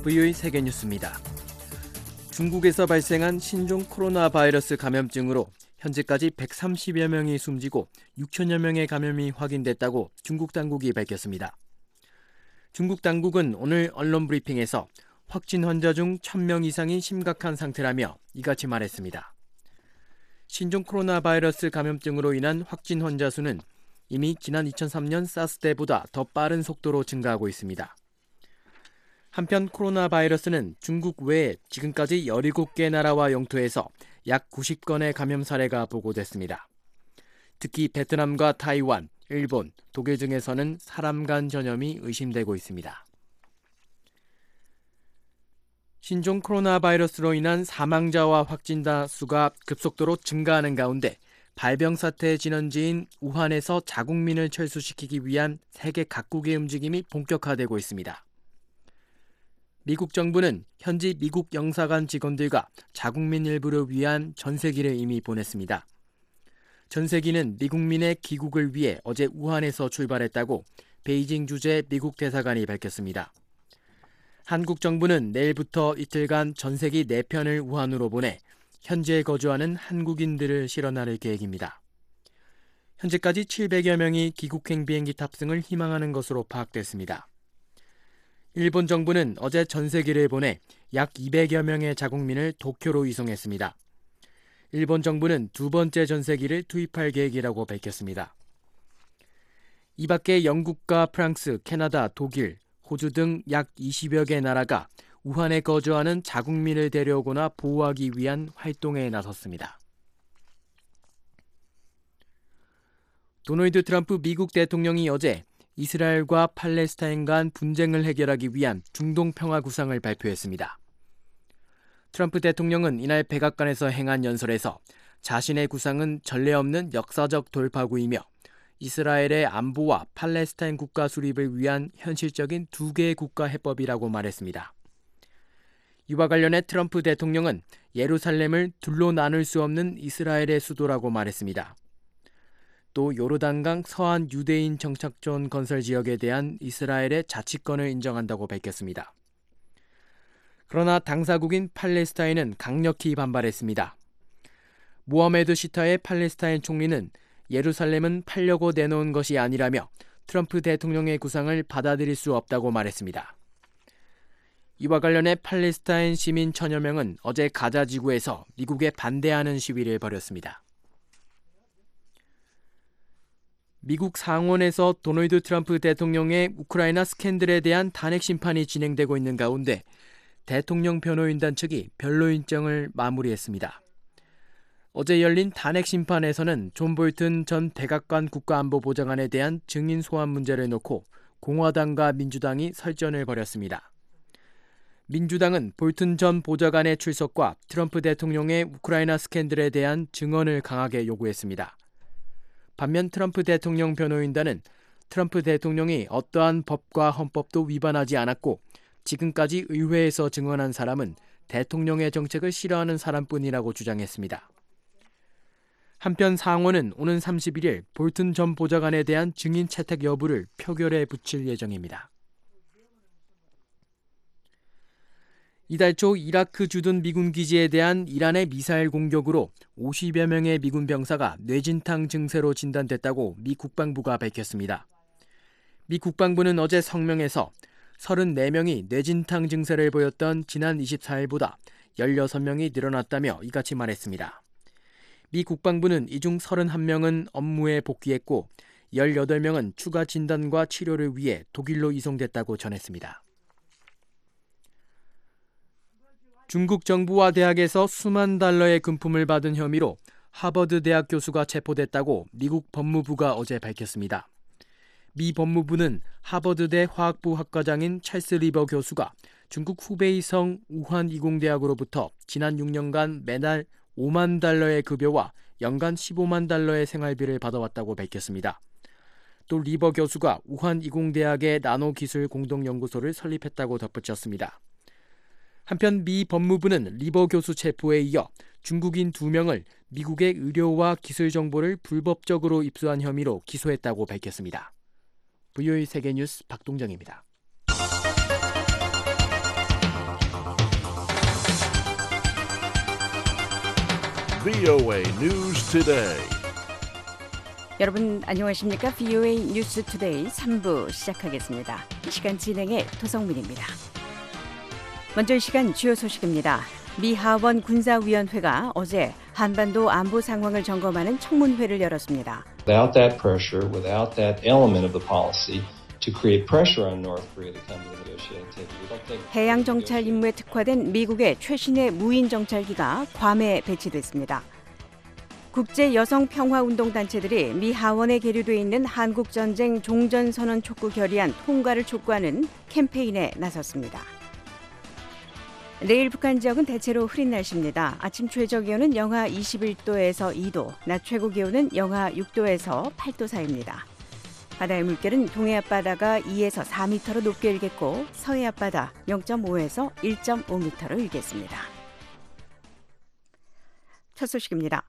VOE 세계뉴스입니다. 중국에서 발생한 신종 코로나 바이러스 감염증으로 현재까지 130여 명이 숨지고 6천여 명의 감염이 확인됐다고 중국 당국이 밝혔습니다. 중국 당국은 오늘 언론 브리핑에서 확진 환자 중 1,000명 이상이 심각한 상태라며 이같이 말했습니다. 신종 코로나 바이러스 감염증으로 인한 확진 환자 수는 이미 지난 2003년 사스 때보다 더 빠른 속도로 증가하고 있습니다. 한편 코로나 바이러스는 중국 외에 지금까지 17개 나라와 영토에서 약 90건의 감염 사례가 보고됐습니다. 특히 베트남과 타이완, 일본, 독일 등에서는 사람 간 전염이 의심되고 있습니다. 신종 코로나 바이러스로 인한 사망자와 확진자 수가 급속도로 증가하는 가운데 발병 사태의 진원지인 우한에서 자국민을 철수시키기 위한 세계 각국의 움직임이 본격화되고 있습니다. 미국 정부는 현지 미국 영사관 직원들과 자국민 일부를 위한 전세기를 이미 보냈습니다. 전세기는 미국민의 귀국을 위해 어제 우한에서 출발했다고 베이징 주재 미국 대사관이 밝혔습니다. 한국 정부는 내일부터 이틀간 전세기 4편을 우한으로 보내 현지에 거주하는 한국인들을 실어 나를 계획입니다. 현재까지 700여 명이 귀국행 비행기 탑승을 희망하는 것으로 파악됐습니다. 일본 정부는 어제 전세기를 보내 약 200여 명의 자국민을 도쿄로 이송했습니다. 일본 정부는 두 번째 전세기를 투입할 계획이라고 밝혔습니다. 이 밖에 영국과 프랑스, 캐나다, 독일, 호주 등 약 20여 개 나라가 우한에 거주하는 자국민을 데려오거나 보호하기 위한 활동에 나섰습니다. 도널드 트럼프 미국 대통령이 어제 이스라엘과 팔레스타인 간 분쟁을 해결하기 위한 중동 평화 구상을 발표했습니다. 트럼프 대통령은 이날 백악관에서 행한 연설에서 자신의 구상은 전례 없는 역사적 돌파구이며 이스라엘의 안보와 팔레스타인 국가 수립을 위한 현실적인 두 개의 국가 해법이라고 말했습니다. 이와 관련해 트럼프 대통령은 예루살렘을 둘로 나눌 수 없는 이스라엘의 수도라고 말했습니다. 또 요르단강 서안 유대인 정착촌 건설 지역에 대한 이스라엘의 자치권을 인정한다고 밝혔습니다. 그러나 당사국인 팔레스타인은 강력히 반발했습니다. 모하메드 시타의 팔레스타인 총리는 예루살렘은 팔려고 내놓은 것이 아니라며 트럼프 대통령의 구상을 받아들일 수 없다고 말했습니다. 이와 관련해 팔레스타인 시민 1,000여 명은 어제 가자 지구에서 미국에 반대하는 시위를 벌였습니다. 미국 상원에서 도널드 트럼프 대통령의 우크라이나 스캔들에 대한 탄핵 심판이 진행되고 있는 가운데 대통령 변호인단 측이 변론 일정을 마무리했습니다. 어제 열린 탄핵 심판에서는 존 볼튼 전 백악관 국가안보보좌관에 대한 증인 소환 문제를 놓고 공화당과 민주당이 설전을 벌였습니다. 민주당은 볼튼 전 보좌관의 출석과 트럼프 대통령의 우크라이나 스캔들에 대한 증언을 강하게 요구했습니다. 반면 트럼프 대통령 변호인단은 트럼프 대통령이 어떠한 법과 헌법도 위반하지 않았고 지금까지 의회에서 증언한 사람은 대통령의 정책을 싫어하는 사람뿐이라고 주장했습니다. 한편 상원은 오는 31일 볼튼 전 보좌관에 대한 증인 채택 여부를 표결에 붙일 예정입니다. 이달 초 이라크 주둔 미군 기지에 대한 이란의 미사일 공격으로 50여 명의 미군 병사가 뇌진탕 증세로 진단됐다고 미 국방부가 밝혔습니다. 미 국방부는 어제 성명에서 34명이 뇌진탕 증세를 보였던 지난 24일보다 16명이 늘어났다며 이같이 말했습니다. 미 국방부는 이 중 31명은 업무에 복귀했고 18명은 추가 진단과 치료를 위해 독일로 이송됐다고 전했습니다. 중국 정부와 대학에서 수만 달러의 금품을 받은 혐의로 하버드 대학 교수가 체포됐다고 미국 법무부가 어제 밝혔습니다. 미 법무부는 하버드대 화학부 학과장인 찰스 리버 교수가 중국 후베이성 우한 이공대학으로부터 지난 6년간 매달 5만 달러의 급여와 연간 15만 달러의 생활비를 받아왔다고 밝혔습니다. 또 리버 교수가 우한 이공대학의 나노기술 공동연구소를 설립했다고 덧붙였습니다. 한편 미 법무부는 리버 교수 체포에 이어 중국인 2명을 미국의 의료와 기술 정보를 불법적으로 입수한 혐의로 기소했다고 밝혔습니다. VOE 세계뉴스 박동정입니다. VOA News Today. 여러분 안녕하십니까? VOA 뉴스 투데이 3부 시작하겠습니다. 이 시간 진행의 도성민입니다. 먼저 이 시간 주요 소식입니다. 미 하원 군사위원회가 어제 한반도 안보 상황을 점검하는 청문회를 열었습니다. Without that pressure, without that element of the policy to create pressure on North Korea to come to the negotiating table, we don't think 해양 정찰 임무에 특화된 미국의 최신의 무인 정찰기가 괌에 배치됐습니다. 국제 여성 평화 운동 단체들이 미 하원에 계류돼 있는 한국 전쟁 종전 선언 촉구 결의안 통과를 촉구하는 캠페인에 나섰습니다. 내일 북한 지역은 대체로 흐린 날씨입니다. 아침 최저 기온은 영하 21도에서 2도, 낮 최고 기온은 영하 6도에서 8도 사이입니다. 바다의 물결은 동해 앞바다가 2에서 4m로 높게 일겠고 서해 앞바다 0.5에서 1.5m로 일겠습니다. 첫 소식입니다.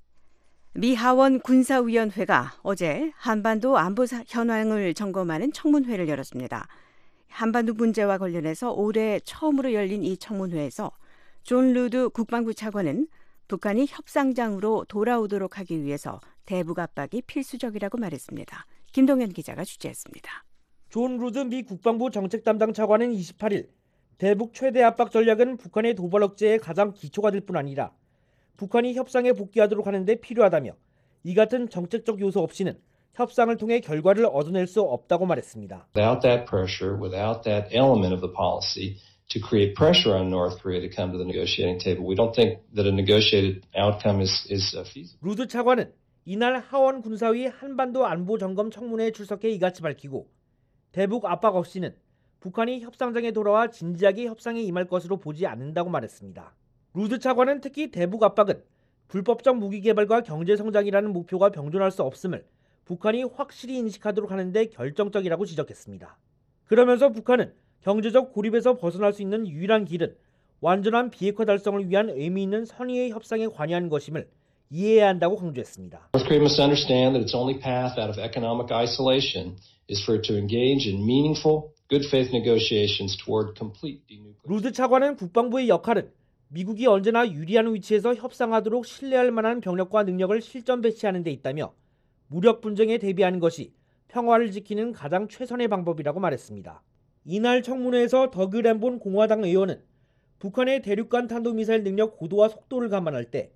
미 하원 군사위원회가 어제 한반도 안보 현황을 점검하는 청문회를 열었습니다. 한반도 문제와 관련해서 올해 처음으로 열린 이 청문회에서 존 루드 국방부 차관은 북한이 협상장으로 돌아오도록 하기 위해서 대북 압박이 필수적이라고 말했습니다. 김동현 기자가 취재했습니다. 존 루드 미 국방부 정책 담당 차관은 28일 대북 최대 압박 전략은 북한의 도발 억제의 가장 기초가 될 뿐 아니라 북한이 협상에 복귀하도록 하는 데 필요하다며 이 같은 정책적 요소 없이는 협상을 통해 결과를 얻어낼 수 없다고 말했습니다. without that pressure, without that element of the policy to create pressure on North Korea to come to the negotiating table, we don't think that a negotiated outcome is feasible. 루드 차관은 이날 하원 군사위 한반도 안보 점검 청문회에 출석해 이같이 밝히고 대북 압박 없이는 북한이 협상장에 돌아와 진지하게 협상에 임할 것으로 보지 않는다고 말했습니다. 루드 차관은 특히 대북 압박은 불법적 무기 개발과 경제 성장이라는 목표가 병존할 수 없음을 북한이 확실히 인식하도록 하는 데 결정적이라고 지적했습니다. 그러면서 북한은 경제적 고립에서 벗어날 수 있는 유일한 길은 완전한 비핵화 달성을 위한 의미 있는 선의의 협상에 관여하는 것임을 이해해야 한다고 강조했습니다. North Korea must understand that its only path out of economic isolation is for it to engage in meaningful, good faith negotiations toward complete denuclearization. 루드 차관은 국방부의 역할은 미국이 언제나 유리한 위치에서 협상하도록 신뢰할 만한 병력과 능력을 실전 배치하는 데 있다며 무력 분쟁에 대비하는 것이 평화를 지키는 가장 최선의 방법이라고 말했습니다. 이날 청문회에서 더그 램본 공화당 의원은 북한의 대륙간 탄도미사일 능력 고도와 속도를 감안할 때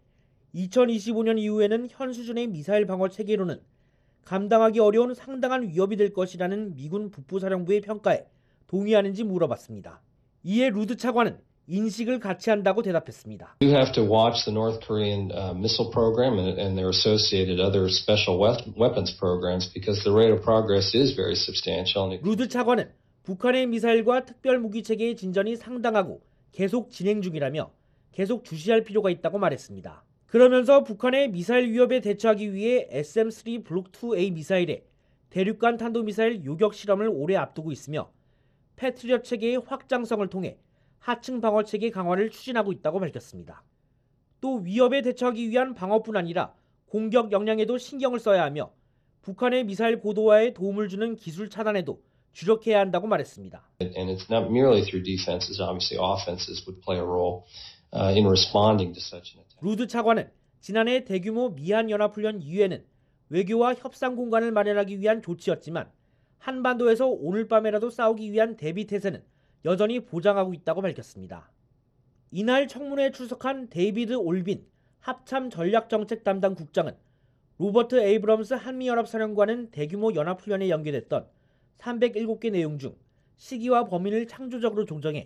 2025년 이후에는 현 수준의 미사일 방어 체계로는 감당하기 어려운 상당한 위협이 될 것이라는 미군 북부사령부의 평가에 동의하는지 물어봤습니다. 이에 루드 차관은 인식을 같이 한다고 대답했습니다. You have to watch the North Korean missile program and their associated other special weapons programs because the rate of progress is very substantial. 루드 차관은 북한의 미사일과 특별 무기 체계의 진전이 상당하고 계속 진행 중이라며 계속 주시할 필요가 있다고 말했습니다. 그러면서 북한의 미사일 위협에 대처하기 위해 SM-3 블록2A 미사일의 대륙간 탄도미사일 요격 실험을 올해 앞두고 있으며 패트리엇 체계의 확장성을 통해 하층 방어 체계 강화를 추진하고 있다고 밝혔습니다. 또 위협에 대처하기 위한 방어뿐 아니라 공격 역량에도 신경을 써야 하며 북한의 미사일 고도화에 도움을 주는 기술 차단에도 주력해야 한다고 말했습니다. And it's not merely through defenses. Obviously, offenses would play a role in responding to such an attack. 루드 차관은 지난해 대규모 미한 연합훈련 이후에는 외교와 협상 공간을 마련하기 위한 조치였지만 한반도에서 오늘 밤에라도 싸우기 위한 대비 태세는 여전히 보장하고 있다고 밝혔습니다. 이날 청문회에 출석한 데이비드 올빈 합참 전략정책 담당 국장은 로버트 에이브럼스 한미연합사령관은 대규모 연합훈련에 연계됐던 307개 내용 중 시기와 범위를 창조적으로 조정해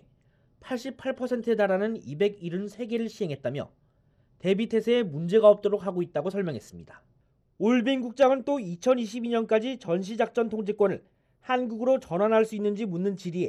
88%에 달하는 273개를 시행했다며 대비 태세에 문제가 없도록 하고 있다고 설명했습니다. 올빈 국장은 또 2022년까지 전시작전 통제권을 한국으로 전환할 수 있는지 묻는 질의에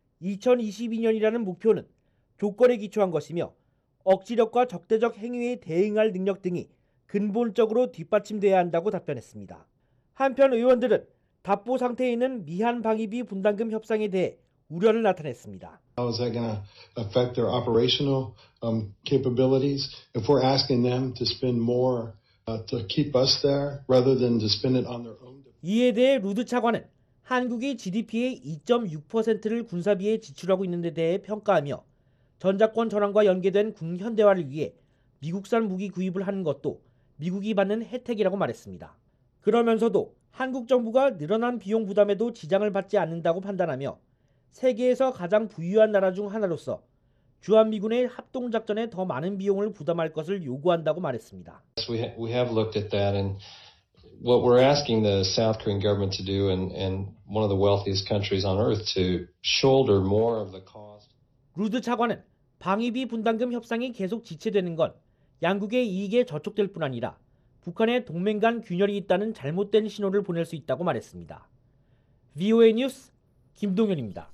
2022년이라는 목표는 조건에 기초한 것이며 억지력과 적대적 행위에 대응할 능력 등이 근본적으로 뒷받침돼야 한다고 답변했습니다. 한편 의원들은 답보 상태에 있는 미한 방위비 분담금 협상에 대해 우려를 나타냈습니다. How is that going to affect their operational capabilities? If we're asking them to spend more to keep us there rather than to spend it on their own. 이에 대해 루드 차관은 한국이 GDP의 2.6%를 군사비에 지출하고 있는 데 대해 평가하며 전작권 전환과 연계된 군 현대화를 위해 미국산 무기 구입을 하는 것도 미국이 받는 혜택이라고 말했습니다. 그러면서도 한국 정부가 늘어난 비용 부담에도 지장을 받지 않는다고 판단하며 세계에서 가장 부유한 나라 중 하나로서 주한미군의 합동작전에 더 많은 비용을 부담할 것을 요구한다고 말했습니다. We have looked at that, and what we're asking the South Korean government to do, and one of the wealthiest countries on earth, to shoulder more of the cost. 루드 차관은 방위비 분담금 협상이 계속 지체되는 건 양국의 이익에 저촉될 뿐 아니라 북한의 동맹 간 균열이 있다는 잘못된 신호를 보낼 수 있다고 말했습니다. VOA 뉴스 김동현입니다.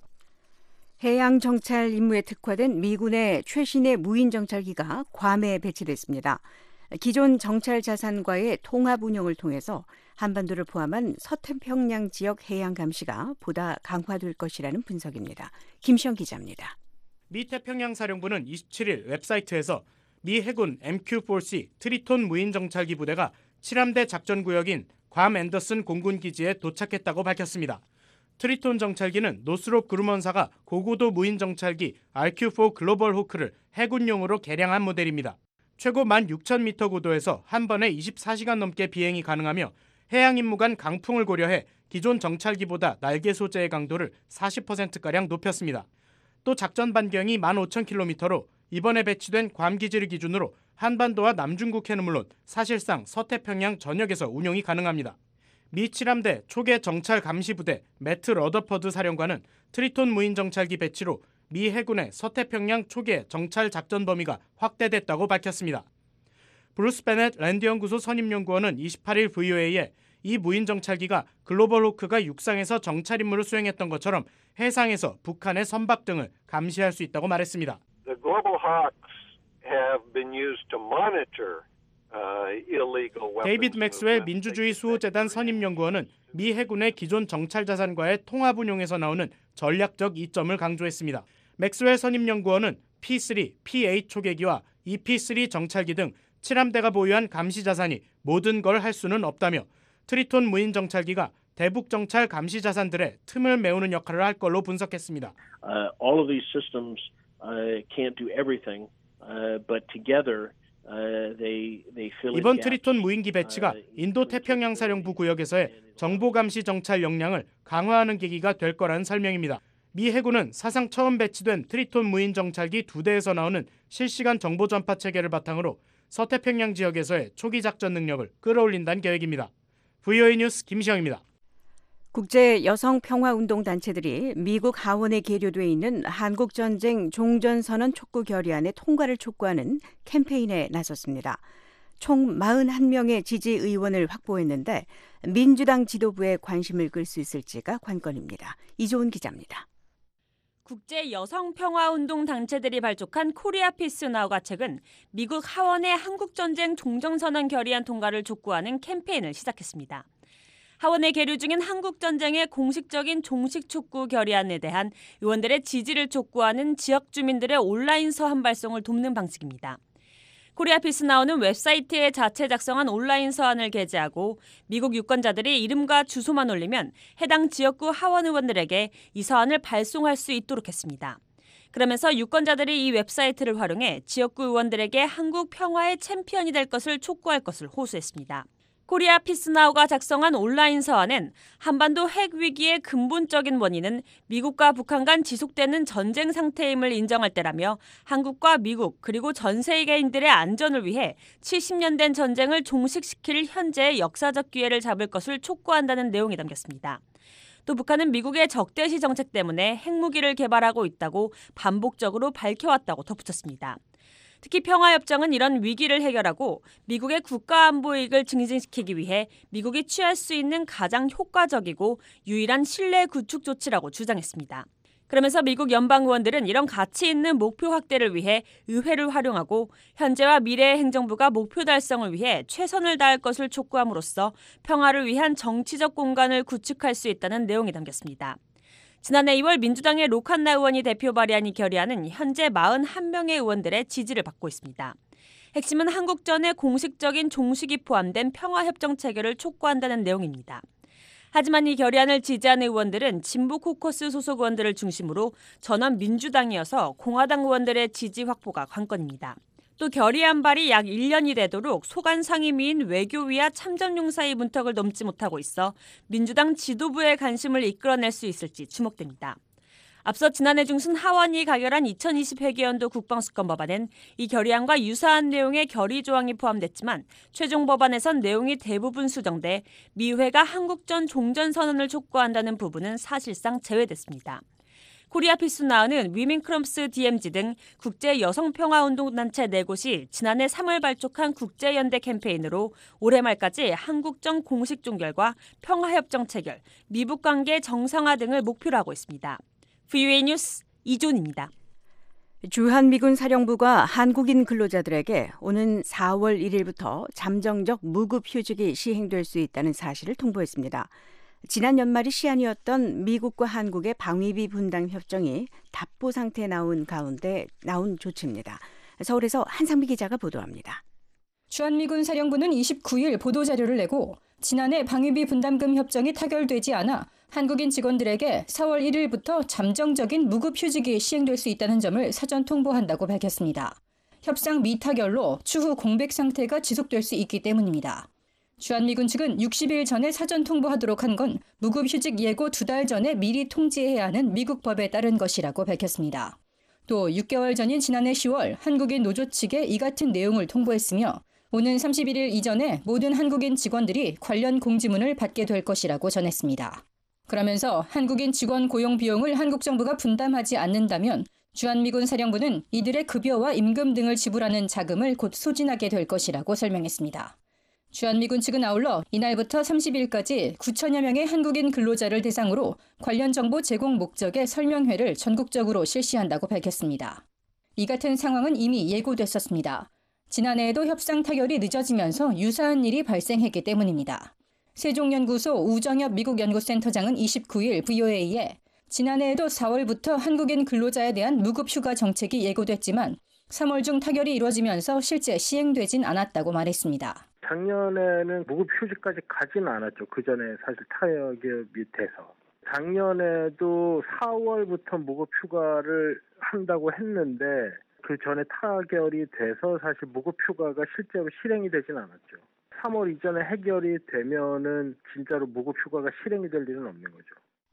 해양 정찰 임무에 특화된 미군의 최신의 무인 정찰기가 괌에 배치됐습니다. 기존 정찰 자산과의 통합 운영을 통해서 한반도를 포함한 서태평양 지역 해양 감시가 보다 강화될 것이라는 분석입니다. 김시영 기자입니다. 미 태평양 사령부는 27일 웹사이트에서 미 해군 MQ-4C 트리톤 무인 정찰기 부대가 7함대 작전구역인 괌 앤더슨 공군 기지에 도착했다고 밝혔습니다. 트리톤 정찰기는 노스롭 그루먼사가 고고도 무인 정찰기 RQ-4 글로벌 호크를 해군용으로 개량한 모델입니다. 최고 16,000m 고도에서 한 번에 24시간 넘게 비행이 가능하며 해양 임무 간 강풍을 고려해 기존 정찰기보다 날개 소재의 강도를 40%가량 높였습니다. 또 작전 반경이 15,000km로 이번에 배치된 괌 기지를 기준으로 한반도와 남중국해는 물론 사실상 서태평양 전역에서 운용이 가능합니다. 미 7함대 초계 정찰 감시 부대 매트 러더퍼드 사령관은 트리톤 무인 정찰기 배치로 미 해군의 서태평양 초계 정찰 작전 범위가 확대됐다고 밝혔습니다. 브루스 베넷 랜드 연구소 선임연구원은 28일 VOA에 이 무인 정찰기가 글로벌 호크가 육상에서 정찰 임무를 수행했던 것처럼 해상에서 북한의 선박 등을 감시할 수 있다고 말했습니다. The global hawks have been used to monitor illegal weapons. 데이비드 맥스웰 민주주의 수호재단 선임연구원은 미 해군의 기존 정찰 자산과의 통합 운용에서 나오는 전략적 이점을 강조했습니다. 맥스웰 선임연구원은 P3, P8 초계기와 EP3 정찰기 등 7함대가 보유한 감시 자산이 모든 걸 할 수는 없다며 트리톤 무인 정찰기가 대북 정찰 감시 자산들의 틈을 메우는 역할을 할 걸로 분석했습니다. All of these systems can't do everything, but together they fill in 이번 gaps. 트리톤 무인기 배치가 인도 태평양 사령부 구역에서의 정보 감시 정찰 역량을 강화하는 계기가 될 거라는 설명입니다. 미 해군은 사상 처음 배치된 트리톤 무인 정찰기 2대에서 나오는 실시간 정보 전파 체계를 바탕으로 서태평양 지역에서의 초기 작전 능력을 끌어올린다는 계획입니다. VOA 뉴스 김시영입니다. 국제 여성 평화 운동 단체들이 미국 하원에 계류돼 있는 한국 전쟁 종전 선언 촉구 결의안의 통과를 촉구하는 캠페인에 나섰습니다. 총 41명의 지지 의원을 확보했는데 민주당 지도부의 관심을 끌 수 있을지가 관건입니다. 이조은 기자입니다. 국제 여성 평화 운동 단체들이 발족한 코리아 피스 나우 가책은 미국 하원의 한국 전쟁 종전 선언 결의안 통과를 촉구하는 캠페인을 시작했습니다. 하원에 계류 중인 한국 전쟁의 공식적인 종식 촉구 결의안에 대한 의원들의 지지를 촉구하는 지역 주민들의 온라인 서한 발송을 돕는 방식입니다. 코리아 피스 나우는 웹사이트에 자체 작성한 온라인 서한을 게재하고 미국 유권자들이 이름과 주소만 올리면 해당 지역구 하원 의원들에게 이 서한을 발송할 수 있도록 했습니다. 그러면서 유권자들이 이 웹사이트를 활용해 지역구 의원들에게 한국 평화의 챔피언이 될 것을 촉구할 것을 호소했습니다. 코리아 피스나우가 작성한 온라인 서한은 한반도 핵 위기의 근본적인 원인은 미국과 북한 간 지속되는 전쟁 상태임을 인정할 때라며 한국과 미국 그리고 전 세계인들의 안전을 위해 70년 된 전쟁을 종식시킬 현재의 역사적 기회를 잡을 것을 촉구한다는 내용이 담겼습니다. 또 북한은 미국의 적대시 정책 때문에 핵무기를 개발하고 있다고 반복적으로 밝혀왔다고 덧붙였습니다. 특히 평화협정은 이런 위기를 해결하고 미국의 국가안보 이익을 증진시키기 위해 미국이 취할 수 있는 가장 효과적이고 유일한 신뢰 구축 조치라고 주장했습니다. 그러면서 미국 연방 의원들은 이런 가치 있는 목표 확대를 위해 의회를 활용하고 현재와 미래의 행정부가 목표 달성을 위해 최선을 다할 것을 촉구함으로써 평화를 위한 정치적 공간을 구축할 수 있다는 내용이 담겼습니다. 지난해 2월 민주당의 로칸나 의원이 대표 발의한 이 결의안은 현재 41명의 의원들의 지지를 받고 있습니다. 핵심은 한국전의 공식적인 종식이 포함된 평화협정 체결을 촉구한다는 내용입니다. 하지만 이 결의안을 지지하는 의원들은 진보 코커스 소속 의원들을 중심으로 전원 민주당이어서 공화당 의원들의 지지 확보가 관건입니다. 또 결의안 발의 약 1년이 되도록 소관 상임위인 외교위와 참전용 사이 문턱을 넘지 못하고 있어 민주당 지도부의 관심을 이끌어낼 수 있을지 주목됩니다. 앞서 지난해 중순 하원이 가결한 2020 회계연도 국방수권 법안엔 이 결의안과 유사한 내용의 결의 조항이 포함됐지만 최종 법안에선 내용이 대부분 수정돼 미회가 한국전 종전선언을 촉구한다는 부분은 사실상 제외됐습니다. 코리아 피스 나우는 위민크럼스 DMZ 등 국제 여성평화운동단체 4곳이 지난해 3월 발족한 국제연대 캠페인으로 올해 말까지 한국전 공식 종결과 평화협정 체결, 미북관계 정상화 등을 목표로 하고 있습니다. VOA 뉴스 이존입니다. 주한미군 사령부가 한국인 근로자들에게 오는 4월 1일부터 잠정적 무급휴직이 시행될 수 있다는 사실을 통보했습니다. 지난 연말이 시한이었던 미국과 한국의 방위비 분담 협정이 답보 상태에 나온 가운데 나온 조치입니다. 서울에서 한상미 기자가 보도합니다. 주한미군 사령부는 29일 보도자료를 내고 지난해 방위비 분담금 협정이 타결되지 않아 한국인 직원들에게 4월 1일부터 잠정적인 무급휴직이 시행될 수 있다는 점을 사전 통보한다고 밝혔습니다. 협상 미타결로 추후 공백 상태가 지속될 수 있기 때문입니다. 주한미군 측은 60일 전에 사전 통보하도록 한 건 무급휴직 예고 2달 전에 미리 통지해야 하는 미국 법에 따른 것이라고 밝혔습니다. 또 6개월 전인 지난해 10월 한국인 노조 측에 이 같은 내용을 통보했으며 오는 31일 이전에 모든 한국인 직원들이 관련 공지문을 받게 될 것이라고 전했습니다. 그러면서 한국인 직원 고용 비용을 한국 정부가 분담하지 않는다면 주한미군 사령부는 이들의 급여와 임금 등을 지불하는 자금을 곧 소진하게 될 것이라고 설명했습니다. 주한미군 측은 아울러 이날부터 30일까지 9천여 명의 한국인 근로자를 대상으로 관련 정보 제공 목적의 설명회를 전국적으로 실시한다고 밝혔습니다. 이 같은 상황은 이미 예고됐었습니다. 지난해에도 협상 타결이 늦어지면서 유사한 일이 발생했기 때문입니다. 세종연구소 우정엽 미국연구센터장은 29일 VOA에 지난해에도 4월부터 한국인 근로자에 대한 무급휴가 정책이 예고됐지만 3월 중 타결이 이루어지면서 실제 시행되진 않았다고 말했습니다. 작년에는 무급휴직까지 가지는 않았죠. 그 전에 사실 타협이 돼서. 작년에도 4월부터 무급휴가를 한다고 했는데 그 전에 타결이 돼서 사실 무급휴가가 실제로 실행이 되진 않았죠. 3월 이전에 해결이 되면은 진짜로 무급휴가가 실행이 될 일은 없는 거죠.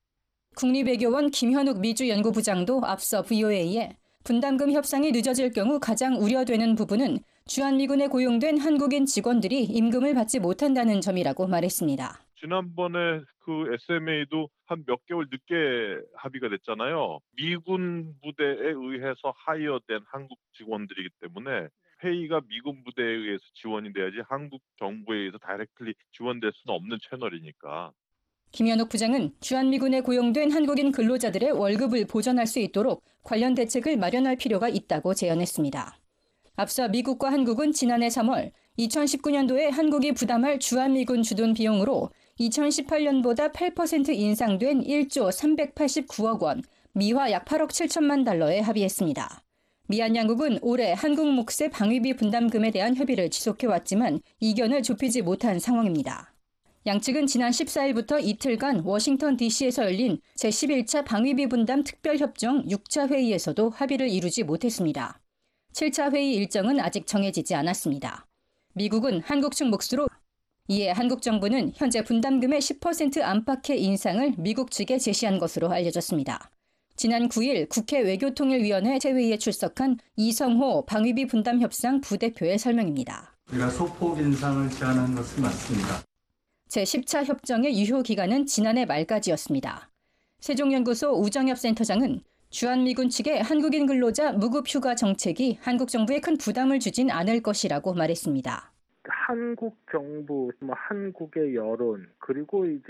국립외교원 김현욱 미주연구부장도 앞서 VOA에 분담금 협상이 늦어질 경우 가장 우려되는 부분은 주한미군에 고용된 한국인 직원들이 임금을 받지 못한다는 점이라고 말했습니다. 지난번에 그 SMA도 한 몇 개월 늦게 합의가 됐잖아요. 미군 부대에 의해서 하이어된 한국 직원들이기 때문에 회의가 미군 부대에 의해서 지원이 돼야지 한국 정부에 의해서 다이렉트리 지원될 수는 없는 채널이니까. 김현욱 부장은 주한미군에 고용된 한국인 근로자들의 월급을 보전할 수 있도록 관련 대책을 마련할 필요가 있다고 제안했습니다. 앞서 미국과 한국은 지난해 3월 2019년도에 한국이 부담할 주한미군 주둔 비용으로 2018년보다 8% 인상된 1조 389억 원, 미화 약 8억 7천만 달러에 합의했습니다. 미한 양국은 올해 한국 몫의 방위비 분담금에 대한 협의를 지속해왔지만 이견을 좁히지 못한 상황입니다. 양측은 지난 14일부터 이틀간 워싱턴 DC에서 열린 제11차 방위비 분담 특별협정 6차 회의에서도 합의를 이루지 못했습니다. 7차 회의 일정은 아직 정해지지 않았습니다. 미국은 한국 측 몫으로 이에 한국 정부는 현재 분담금의 10% 안팎의 인상을 미국 측에 제시한 것으로 알려졌습니다. 지난 9일 국회 외교통일위원회 회의에 출석한 이성호 방위비 분담 협상 부대표의 설명입니다. 우리가 소폭 인상을 제안한 것은 맞습니다. 제10차 협정의 유효 기간은 지난해 말까지였습니다. 세종연구소 우정엽 센터장은 주한미군 측의 한국인 근로자 무급휴가 정책이 한국 정부에 큰 부담을 주진 않을 것이라고 말했습니다. 한국 정부, 한국의 여론, 그리고 이제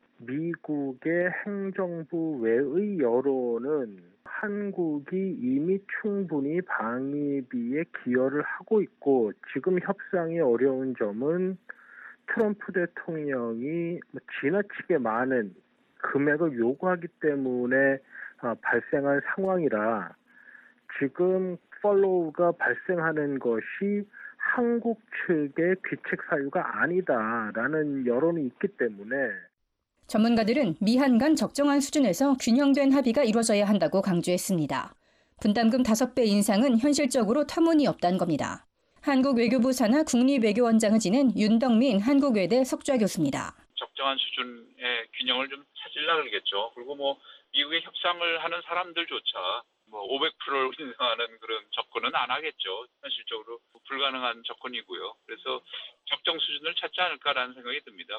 미국의 행정부 외의 여론은 한국이 이미 충분히 방위비에 기여를 하고 있고 지금 협상이 어려운 점은 트럼프 대통령이 지나치게 많은 금액을 요구하기 때문에 발생한 상황이라 지금 팔로우가 발생하는 것이 한국 측의 귀책 사유가 아니다라는 여론이 있기 때문에 전문가들은 미한 간 적정한 수준에서 균형된 합의가 이루어져야 한다고 강조했습니다. 분담금 5배 인상은 현실적으로 터무니없다는 겁니다. 한국 외교부 산하 국립외교원장을 지낸 윤덕민 한국외대 석좌 교수입니다. 적정한 수준의 균형을 좀 찾으려고 그러겠죠. 그리고 미국에 협상을 하는 사람들조차 500%를 인상하는 그런 접근은 안 하겠죠. 현실적으로 불가능한 접근이고요. 그래서 적정 수준을 찾지 않을까라는 생각이 듭니다.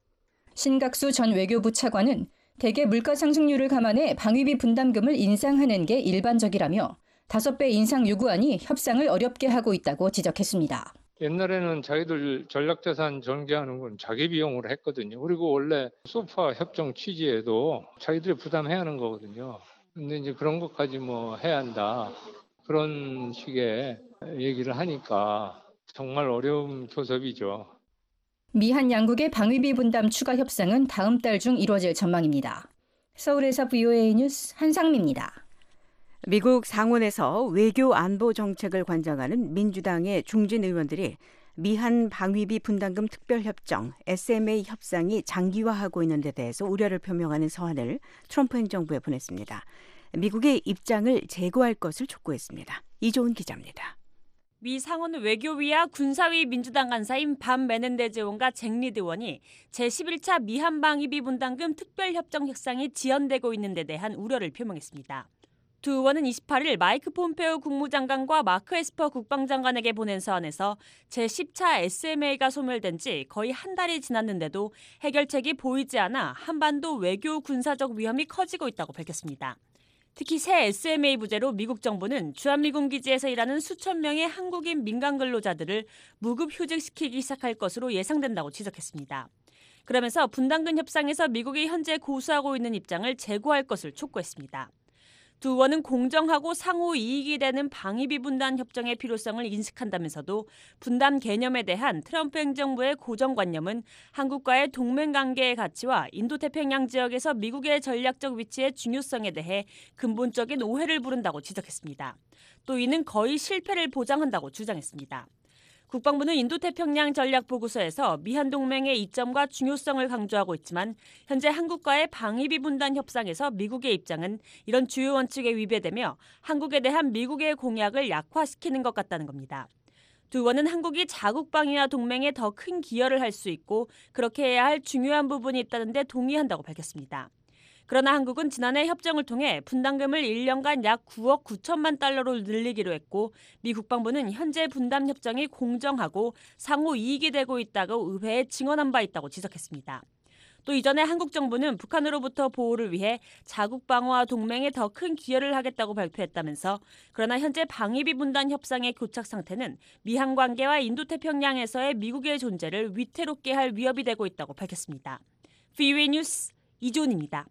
신각수 전 외교부 차관은 대개 물가 상승률을 감안해 방위비 분담금을 인상하는 게 일반적이라며 5배 인상 요구안이 협상을 어렵게 하고 있다고 지적했습니다. 옛날에는 자기들 전략자산 전개하는 건 자기 비용으로 했거든요. 그리고 원래 소파 협정 취지에도 자기들이 부담해야 하는 거거든요. 근데 이제 그런 것까지 해야 한다. 그런 식의 얘기를 하니까 정말 어려운 교섭이죠. 미한 양국의 방위비 분담 추가 협상은 다음 달 중 이루어질 전망입니다. 서울에서 VOA 뉴스 한상미입니다. 미국 상원에서 외교 안보 정책을 관장하는 민주당의 중진 의원들이 미한 방위비 분담금 특별협정 SMA 협상이 장기화하고 있는 데 대해서 우려를 표명하는 서한을 트럼프 행정부에 보냈습니다. 미국의 입장을 재고할 것을 촉구했습니다. 이조은 기자입니다. 미 상원 외교위와 군사위 민주당 간사인 반 메넨데즈 의원과 잭 리드 의원이 제11차 미한 방위비 분담금 특별협정 협상이 지연되고 있는 데 대한 우려를 표명했습니다. 두 의원은 28일 마이크 폼페오 국무장관과 마크 에스퍼 국방장관에게 보낸 서한에서 제10차 SMA가 소멸된 지 거의 한 달이 지났는데도 해결책이 보이지 않아 한반도 외교 군사적 위험이 커지고 있다고 밝혔습니다. 특히 새 SMA 부재로 미국 정부는 주한미군 기지에서 일하는 수천 명의 한국인 민간 근로자들을 무급 휴직시키기 시작할 것으로 예상된다고 지적했습니다. 그러면서 분담금 협상에서 미국이 현재 고수하고 있는 입장을 재고할 것을 촉구했습니다. 두 의원은 공정하고 상호 이익이 되는 방위비 분담 협정의 필요성을 인식한다면서도 분담 개념에 대한 트럼프 행정부의 고정관념은 한국과의 동맹관계의 가치와 인도태평양 지역에서 미국의 전략적 위치의 중요성에 대해 근본적인 오해를 부른다고 지적했습니다. 또 이는 거의 실패를 보장한다고 주장했습니다. 국방부는 인도태평양 전략보고서에서 미한 동맹의 이점과 중요성을 강조하고 있지만 현재 한국과의 방위비 분담 협상에서 미국의 입장은 이런 주요 원칙에 위배되며 한국에 대한 미국의 공약을 약화시키는 것 같다는 겁니다. 두 의원은 한국이 자국 방위와 동맹에 더 큰 기여를 할 수 있고 그렇게 해야 할 중요한 부분이 있다는 데 동의한다고 밝혔습니다. 그러나 한국은 지난해 협정을 통해 분담금을 1년간 약 9억 9천만 달러로 늘리기로 했고 미 국방부는 현재 분담 협정이 공정하고 상호 이익이 되고 있다고 의회에 증언한 바 있다고 지적했습니다. 또 이전에 한국 정부는 북한으로부터 보호를 위해 자국 방어와 동맹에 더 큰 기여를 하겠다고 발표했다면서 그러나 현재 방위비 분담 협상의 교착 상태는 미한 관계와 인도태평양에서의 미국의 존재를 위태롭게 할 위협이 되고 있다고 밝혔습니다. VOA 뉴스 이조은입니다.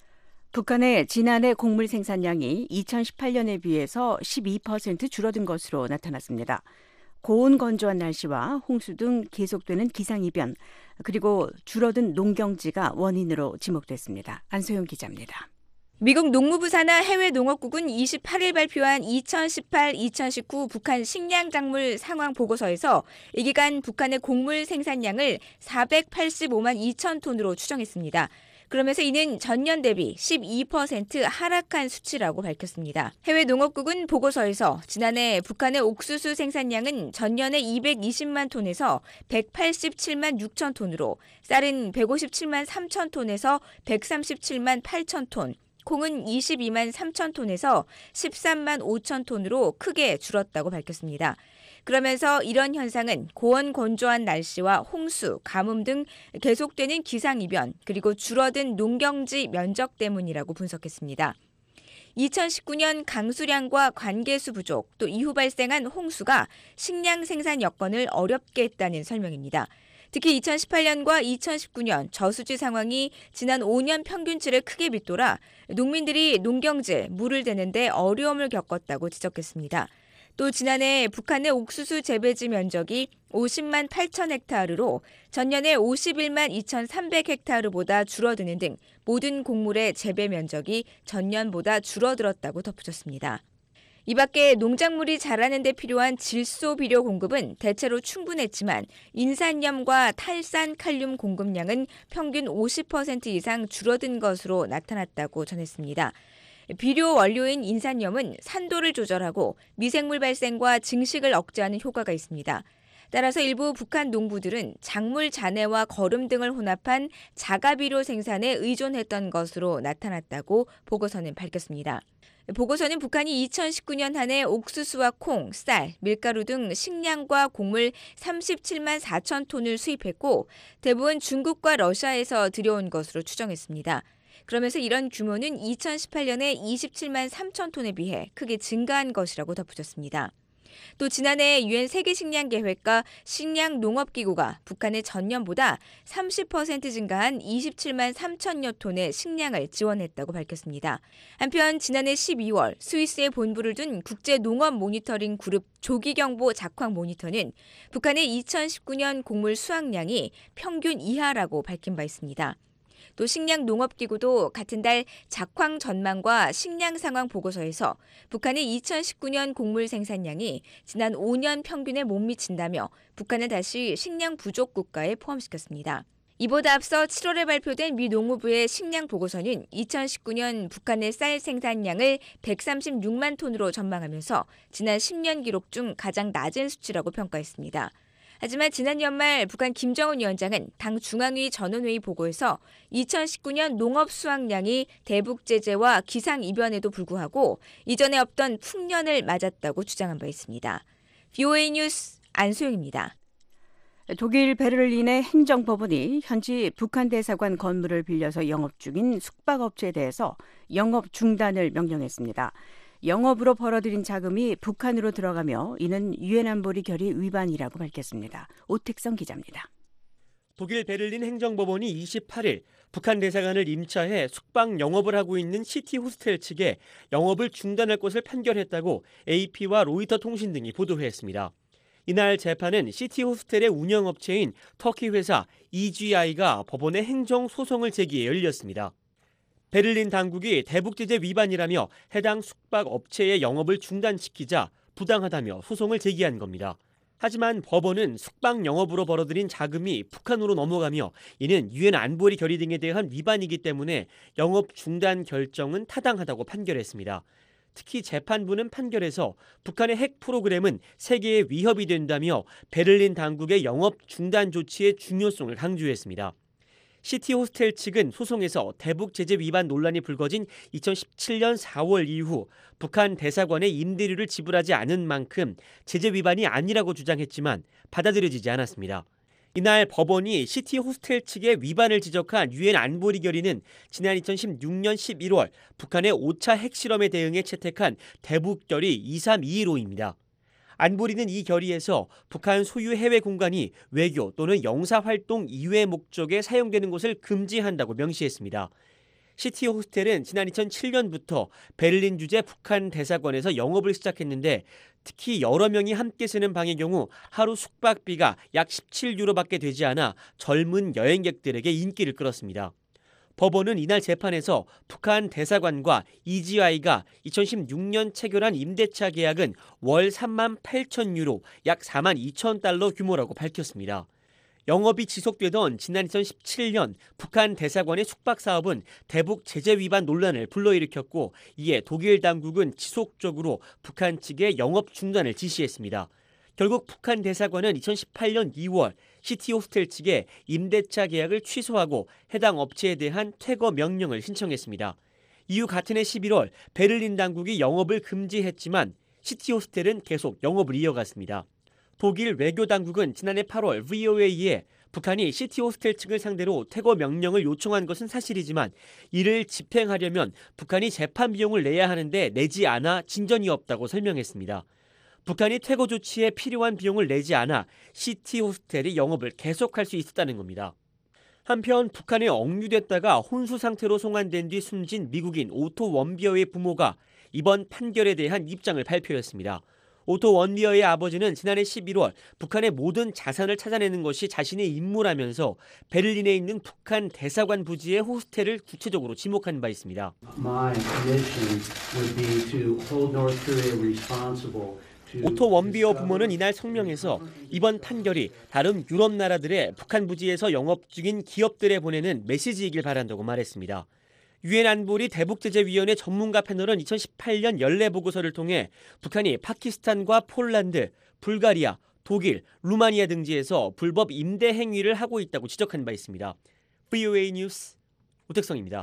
북한의 지난해 곡물 생산량이 2018년에 비해서 12% 줄어든 것으로 나타났습니다. 고온 건조한 날씨와 홍수 등 계속되는 기상이변, 그리고 줄어든 농경지가 원인으로 지목됐습니다. 안소영 기자입니다. 미국 농무부 산하 해외농업국은 28일 발표한 2018-2019 북한 식량작물 상황 보고서에서 이 기간 북한의 곡물 생산량을 485만 2천 톤으로 추정했습니다. 그러면서 이는 전년 대비 12% 하락한 수치라고 밝혔습니다. 해외농업국은 보고서에서 지난해 북한의 옥수수 생산량은 전년에 220만 톤에서 187만 6천 톤으로 쌀은 157만 3천 톤에서 137만 8천 톤, 콩은 22만 3천 톤에서 13만 5천 톤으로 크게 줄었다고 밝혔습니다. 그러면서 이런 현상은 고온 건조한 날씨와 홍수, 가뭄 등 계속되는 기상이변, 그리고 줄어든 농경지 면적 때문이라고 분석했습니다. 2019년 강수량과 관계수 부족, 또 이후 발생한 홍수가 식량 생산 여건을 어렵게 했다는 설명입니다. 특히 2018년과 2019년 저수지 상황이 지난 5년 평균치를 크게 밑돌아 농민들이 농경지에 물을 대는데 어려움을 겪었다고 지적했습니다. 또 지난해 북한의 옥수수 재배지 면적이 50만 8천 헥타르로 전년에 51만 2,300 헥타르보다 줄어드는 등 모든 곡물의 재배 면적이 전년보다 줄어들었다고 덧붙였습니다. 이 밖에 농작물이 자라는 데 필요한 질소 비료 공급은 대체로 충분했지만 인산염과 탈산 칼륨 공급량은 평균 50% 이상 줄어든 것으로 나타났다고 전했습니다. 비료 원료인 인산염은 산도를 조절하고 미생물 발생과 증식을 억제하는 효과가 있습니다. 따라서 일부 북한 농부들은 작물 잔해와 거름 등을 혼합한 자가비료 생산에 의존했던 것으로 나타났다고 보고서는 밝혔습니다. 보고서는 북한이 2019년 한 해 옥수수와 콩, 쌀, 밀가루 등 식량과 곡물 37만 4천 톤을 수입했고 대부분 중국과 러시아에서 들여온 것으로 추정했습니다. 그러면서 이런 규모는 2018년에 27만 3천 톤에 비해 크게 증가한 것이라고 덧붙였습니다. 또 지난해 유엔 세계식량계획과 식량농업기구가 북한의 전년보다 30% 증가한 27만 3천여 톤의 식량을 지원했다고 밝혔습니다. 한편 지난해 12월 스위스에 본부를 둔 국제농업모니터링 그룹 조기경보 작황모니터는 북한의 2019년 곡물 수확량이 평균 이하라고 밝힌 바 있습니다. 또 식량농업기구도 같은 달 작황 전망과 식량 상황 보고서에서 북한의 2019년 곡물 생산량이 지난 5년 평균에 못 미친다며 북한을 다시 식량 부족 국가에 포함시켰습니다. 이보다 앞서 7월에 발표된 미 농무부의 식량 보고서는 2019년 북한의 쌀 생산량을 136만 톤으로 전망하면서 지난 10년 기록 중 가장 낮은 수치라고 평가했습니다. 하지만 지난 연말 북한 김정은 위원장은 당 중앙위 전원회의 보고에서 2019년 농업 수확량이 대북 제재와 기상이변에도 불구하고 이전에 없던 풍년을 맞았다고 주장한 바 있습니다. VOA 뉴스 안소영입니다. 독일 베를린의 행정법원이 현지 북한 대사관 건물을 빌려서 영업 중인 숙박업체에 대해서 영업 중단을 명령했습니다. 영업으로 벌어들인 자금이 북한으로 들어가며 이는 유엔 안보리 결의 위반이라고 밝혔습니다. 오택성 기자입니다. 독일 베를린 행정법원이 28일 북한 대사관을 임차해 숙박 영업을 하고 있는 시티 호스텔 측에 영업을 중단할 것을 판결했다고 AP와 로이터 통신 등이 보도했습니다. 이날 재판은 시티 호스텔의 운영업체인 터키 회사 EGI가 법원에 행정소송을 제기해 열렸습니다. 베를린 당국이 대북 제재 위반이라며 해당 숙박 업체의 영업을 중단시키자 부당하다며 소송을 제기한 겁니다. 하지만 법원은 숙박 영업으로 벌어들인 자금이 북한으로 넘어가며 이는 유엔 안보리 결의 등에 대한 위반이기 때문에 영업 중단 결정은 타당하다고 판결했습니다. 특히 재판부는 판결에서 북한의 핵 프로그램은 세계에 위협이 된다며 베를린 당국의 영업 중단 조치의 중요성을 강조했습니다. 시티 호스텔 측은 소송에서 대북 제재 위반 논란이 불거진 2017년 4월 이후 북한 대사관에 임대료를 지불하지 않은 만큼 제재 위반이 아니라고 주장했지만 받아들여지지 않았습니다. 이날 법원이 시티 호스텔 측의 위반을 지적한 유엔 안보리 결의는 지난 2016년 11월 북한의 5차 핵실험에 대응해 채택한 대북 결의 2321호입니다. 안보리는 이 결의에서 북한 소유 해외 공간이 외교 또는 영사활동 이외 목적에 사용되는 것을 금지한다고 명시했습니다. 시티 호스텔은 지난 2007년부터 베를린 주재 북한 대사관에서 영업을 시작했는데 특히 여러 명이 함께 쓰는 방의 경우 하루 숙박비가 약 17유로밖에 되지 않아 젊은 여행객들에게 인기를 끌었습니다. 법원은 이날 재판에서 북한 대사관과 EGI가 2016년 체결한 임대차 계약은 월 3만 8천 유로, 약 4만 2천 달러 규모라고 밝혔습니다. 영업이 지속되던 지난 2017년 북한 대사관의 숙박 사업은 대북 제재 위반 논란을 불러일으켰고 이에 독일 당국은 지속적으로 북한 측에 영업 중단을 지시했습니다. 결국 북한 대사관은 2018년 2월 시티 호스텔 측에 임대차 계약을 취소하고 해당 업체에 대한 퇴거 명령을 신청했습니다. 이후 같은 해 11월 베를린 당국이 영업을 금지했지만 시티 호스텔은 계속 영업을 이어갔습니다. 독일 외교 당국은 지난해 8월 VOA에 북한이 시티 호스텔 측을 상대로 퇴거 명령을 요청한 것은 사실이지만 이를 집행하려면 북한이 재판 비용을 내야 하는데 내지 않아 진전이 없다고 설명했습니다. 북한이 퇴거 조치에 필요한 비용을 내지 않아 시티 호스텔이 영업을 계속할 수 있었다는 겁니다. 한편 북한에 억류됐다가 혼수 상태로 송환된 뒤 숨진 미국인 오토 원비어의 부모가 이번 판결에 대한 입장을 발표했습니다. 오토 원비어의 아버지는 지난해 11월 북한의 모든 자산을 찾아내는 것이 자신의 임무라면서 베를린에 있는 북한 대사관 부지의 호스텔을 구체적으로 지목한 바 있습니다. 오토 원비어 부모는 이날 성명에서 이번 판결이 다른 유럽 나라들의 북한 부지에서 영업 중인 기업들에 보내는 메시지이길 바란다고 말했습니다. 유엔 안보리 대북제재위원회 전문가 패널은 2018년 연례 보고서를 통해 북한이 파키스탄과 폴란드, 불가리아, 독일, 루마니아 등지에서 불법 임대 행위를 하고 있다고 지적한 바 있습니다. VOA 뉴스 오택성입니다.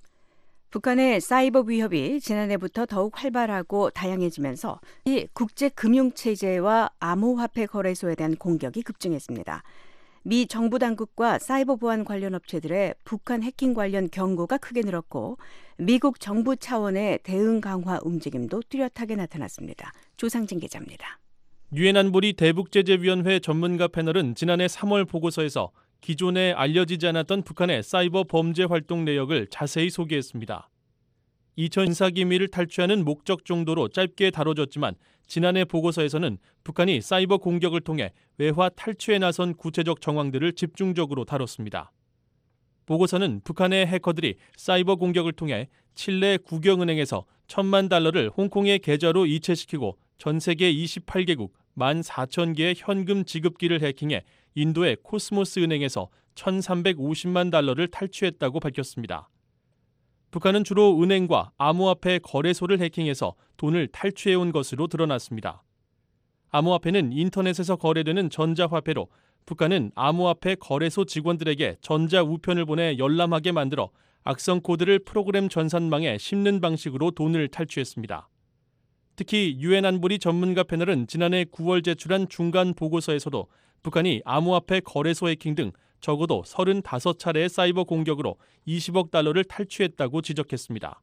북한의 사이버 위협이 지난해부터 더욱 활발하고 다양해지면서 이 국제 금융 체제와 암호화폐 거래소에 대한 공격이 급증했습니다. 미 정부 당국과 사이버 보안 관련 업체들의 북한 해킹 관련 경고가 크게 늘었고 미국 정부 차원의 대응 강화 움직임도 뚜렷하게 나타났습니다. 조상진 기자입니다. 유엔 안보리 대북제재위원회 전문가 패널은 지난해 3월 보고서에서 기존에 알려지지 않았던 북한의 사이버 범죄 활동 내역을 자세히 소개했습니다. 2000 인사기밀을 탈취하는 목적 정도로 짧게 다뤄졌지만 지난해 보고서에서는 북한이 사이버 공격을 통해 외화 탈취에 나선 구체적 정황들을 집중적으로 다뤘습니다. 보고서는 북한의 해커들이 사이버 공격을 통해 칠레 국영은행에서 $10,000를 홍콩의 계좌로 이체시키고 전 세계 28개국 14,000개의 현금 지급기를 해킹해 인도의 코스모스 은행에서 $1,350만 탈취했다고 밝혔습니다. 북한은 주로 은행과 암호화폐 거래소를 해킹해서 돈을 탈취해온 것으로 드러났습니다. 암호화폐는 인터넷에서 거래되는 전자화폐로 북한은 암호화폐 거래소 직원들에게 전자우편을 보내 열람하게 만들어 악성 코드를 프로그램 전산망에 심는 방식으로 돈을 탈취했습니다. 특히 유엔 안보리 전문가 패널은 지난해 9월 제출한 중간 보고서에서도 북한이 암호화폐 거래소 해킹 등 적어도 35차례의 사이버 공격으로 $20억 탈취했다고 지적했습니다.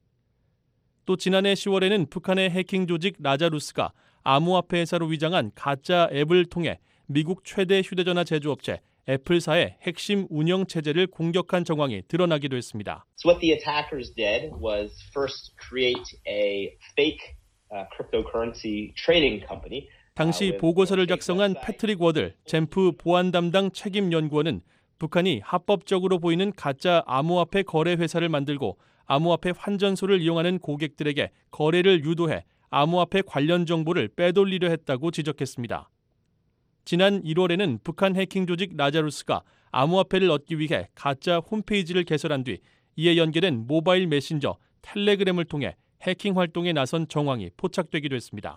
또 지난해 10월에는 북한의 해킹 조직 라자루스가 암호화폐 회사로 위장한 가짜 앱을 통해 미국 최대 휴대전화 제조업체 애플사의 핵심 운영 체제를 공격한 정황이 드러나기도 했습니다. So what the attackers did was first create a fake cryptocurrency trading company. 당시 보고서를 작성한 패트릭 워들 젠프 보안 담당 책임 연구원은 북한이 합법적으로 보이는 가짜 암호화폐 거래 회사를 만들고 암호화폐 환전소를 이용하는 고객들에게 거래를 유도해 암호화폐 관련 정보를 빼돌리려 했다고 지적했습니다. 지난 1월에는 북한 해킹 조직 라자루스가 암호화폐를 얻기 위해 가짜 홈페이지를 개설한 뒤 이에 연계된 모바일 메신저 텔레그램을 통해 해킹 활동에 나선 정황이 포착되기도 했습니다.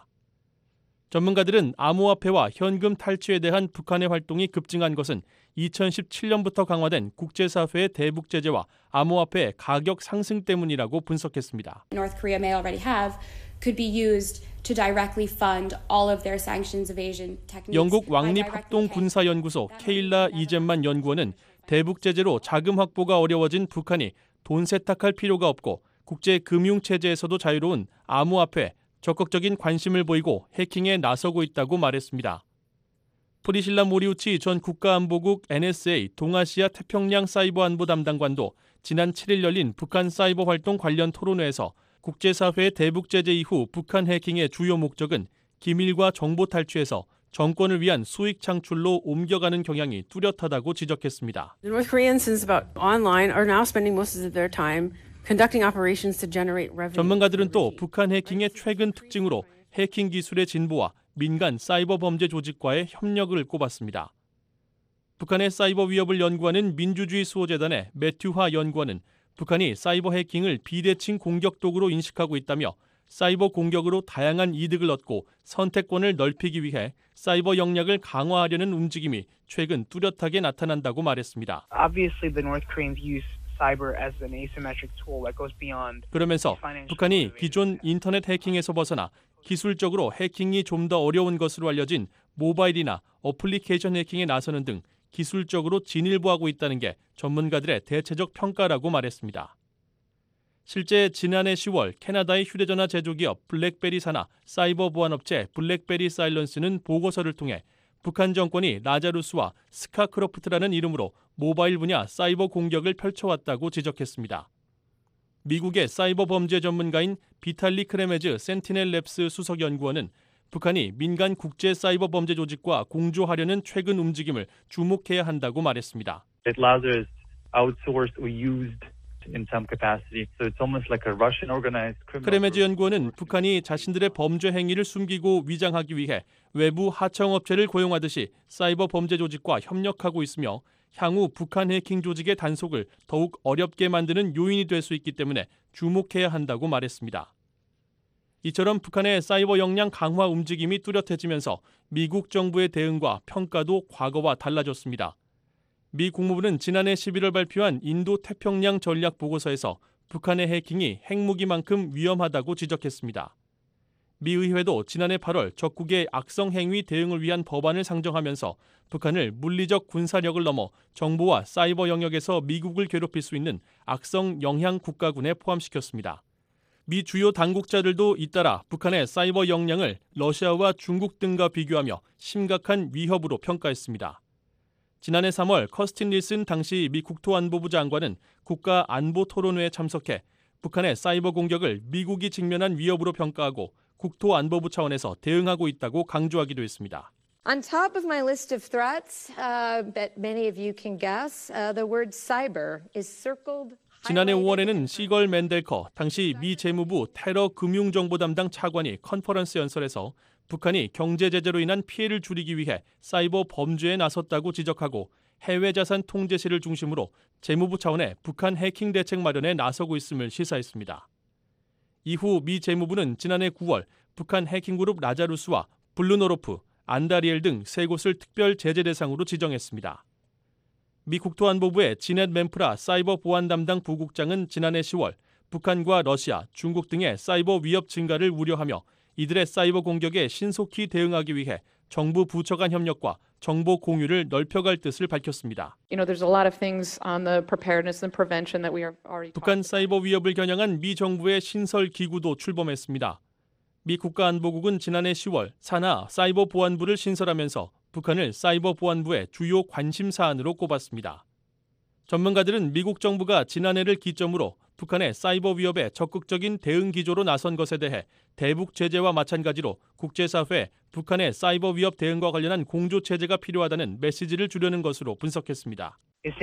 전문가들은 암호화폐와 현금 탈취에 대한 북한의 활동이 급증한 것은 2017년부터 강화된 국제사회의 대북 제재와 암호화폐 가격 상승 때문이라고 분석했습니다. North Korea may already have could be used to directly fund all of their sanctions evasion techniques. 영국 왕립합동군사연구소 케일라 이젠만 연구원은 대북 제재로 자금 확보가 어려워진 북한이 돈 세탁할 필요가 없고 국제 금융 체제에서도 자유로운 암호화폐 적극적인 관심을 보이고 해킹에 나서고 있다고 말했습니다. 프리실라 모리우치 전 국가안보국 NSA 동아시아 태평양 사이버 안보 담당관도 지난 7일 열린 북한 사이버 활동 관련 토론회에서 국제사회의 대북 제재 이후 북한 해킹의 주요 목적은 기밀과 정보 탈취에서 정권을 위한 수익 창출로 옮겨가는 경향이 뚜렷하다고 지적했습니다. The North Koreans, since about online, are now spending most of their time conducting operations to generate revenue. 전문가들은 또 북한 해킹의 최근 특징으로 해킹 기술의 진보와 민간 사이버 범죄 조직과의 협력을 꼽았습니다. 북한의 사이버 위협을 연구하는 민주주의 수호재단의 매튜하 연구원은 북한이 사이버 해킹을 비대칭 공격 도구로 인식하고 있다며 사이버 공격으로 다양한 이득을 얻고 선택권을 넓히기 위해 사이버 역량을 강화하려는 움직임이 최근 뚜렷하게 나타난다고 말했습니다. Obviously, the North Koreans use cyber as an asymmetric tool that goes beyond. 그러면서 북한이 기존 인터넷 해킹에서 벗어나 기술적으로 해킹이 좀 더 어려운 것으로 알려진 모바일이나 어플리케이션 해킹에 나서는 등 기술적으로 진일보하고 있다는 게 전문가들의 대체적 평가라고 말했습니다. 실제 지난해 10월 캐나다의 휴대전화 제조기업 블랙베리 산하 사이버 보안업체 블랙베리 사일런스는 보고서를 통해 북한 정권이 라자루스와 스카크로프트라는 이름으로 모바일 분야 사이버 공격을 펼쳐왔다고 지적했습니다. 미국의 사이버 범죄 전문가인 비탈리 크레메즈 센티넬 랩스 수석 연구원은 북한이 민간 국제 사이버 범죄 조직과 공조하려는 최근 움직임을 주목해야 한다고 말했습니다. It allows us outsourced or used in some capacity. So it's almost like a Russian organized criminal. 크레메즈 연구원은 북한이 자신들의 범죄 행위를 숨기고 위장하기 위해 외부 하청업체를 고용하듯이 사이버 범죄 조직과 협력하고 있으며 향후 북한 해킹 조직의 단속을 더욱 어렵게 만드는 요인이 될 수 있기 때문에 주목해야 한다고 말했습니다. 이처럼 북한의 사이버 역량 강화 움직임이 뚜렷해지면서 미국 정부의 대응과 평가도 과거와 달라졌습니다. 미 국무부는 지난해 11월 발표한 인도 태평양 전략 보고서에서 북한의 해킹이 핵무기만큼 위험하다고 지적했습니다. 미 의회도 지난해 8월 적국의 악성 행위 대응을 위한 법안을 상정하면서 북한을 물리적 군사력을 넘어 정보와 사이버 영역에서 미국을 괴롭힐 수 있는 악성 영향 국가군에 포함시켰습니다. 미 주요 당국자들도 잇따라 북한의 사이버 역량을 러시아와 중국 등과 비교하며 심각한 위협으로 평가했습니다. 지난해 3월 커스틴 닐슨 당시 미 국토안보부 장관은 국가안보토론회에 참석해 북한의 사이버 공격을 미국이 직면한 위협으로 평가하고 국토안보부 차원에서 대응하고 있다고 강조하기도 했습니다. On top of my list of threats, that many of you can guess, the word cyber is circled. 지난해 5월에는 시걸 맨델커 당시 미 재무부 테러 금융정보 담당 차관이 컨퍼런스 연설에서 북한이 경제 제재로 인한 피해를 줄이기 위해 사이버 범죄에 나섰다고 지적하고 해외 자산 통제실을 중심으로 재무부 차원의 북한 해킹 대책 마련에 나서고 있음을 시사했습니다. 이후 미 재무부는 지난해 9월 북한 해킹 그룹 라자루스와 블루노로프, 안다리엘 등 세 곳을 특별 제재 대상으로 지정했습니다. 미 국토안보부의 지넷 맨프라 사이버 보안 담당 부국장은 지난해 10월 북한과 러시아, 중국 등의 사이버 위협 증가를 우려하며 이들의 사이버 공격에 신속히 대응하기 위해 정부 부처 간 협력과 정보 공유를 넓혀갈 뜻을 밝혔습니다. 북한 사이버 위협을 겨냥한 미 정부의 신설 기구도 출범했습니다. 미 국가안보국은 지난해 10월 산하 사이버 보안부를 신설하면서 북한을 사이버 보안부의 주요 관심 사안으로 꼽았습니다. 전문가들은 미국 정부가 지난해를 기점으로 북한의 사이버 위협에 적극적인 대응 기조로 나선 것에 대해 대북 제재와 마찬가지로 국제사회에 북한의 사이버 위협 대응과 관련한 공조 체제가 필요하다는 메시지를 주려는 것으로 분석했습니다.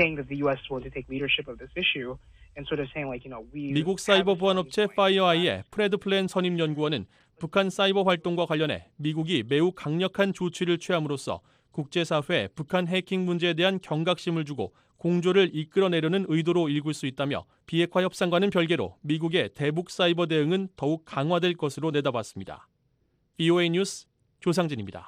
미국 사이버 보안업체 파이어아이의 프레드 플랜 선임 연구원은 북한 사이버 활동과 관련해 미국이 매우 강력한 조치를 취함으로써 국제사회에 북한 해킹 문제에 대한 경각심을 주고 공조를 이끌어내려는 의도로 읽을 수 있다며 비핵화 협상과는 별개로 미국의 대북 사이버 대응은 더욱 강화될 것으로 내다봤습니다. VOA 뉴스 조상진입니다.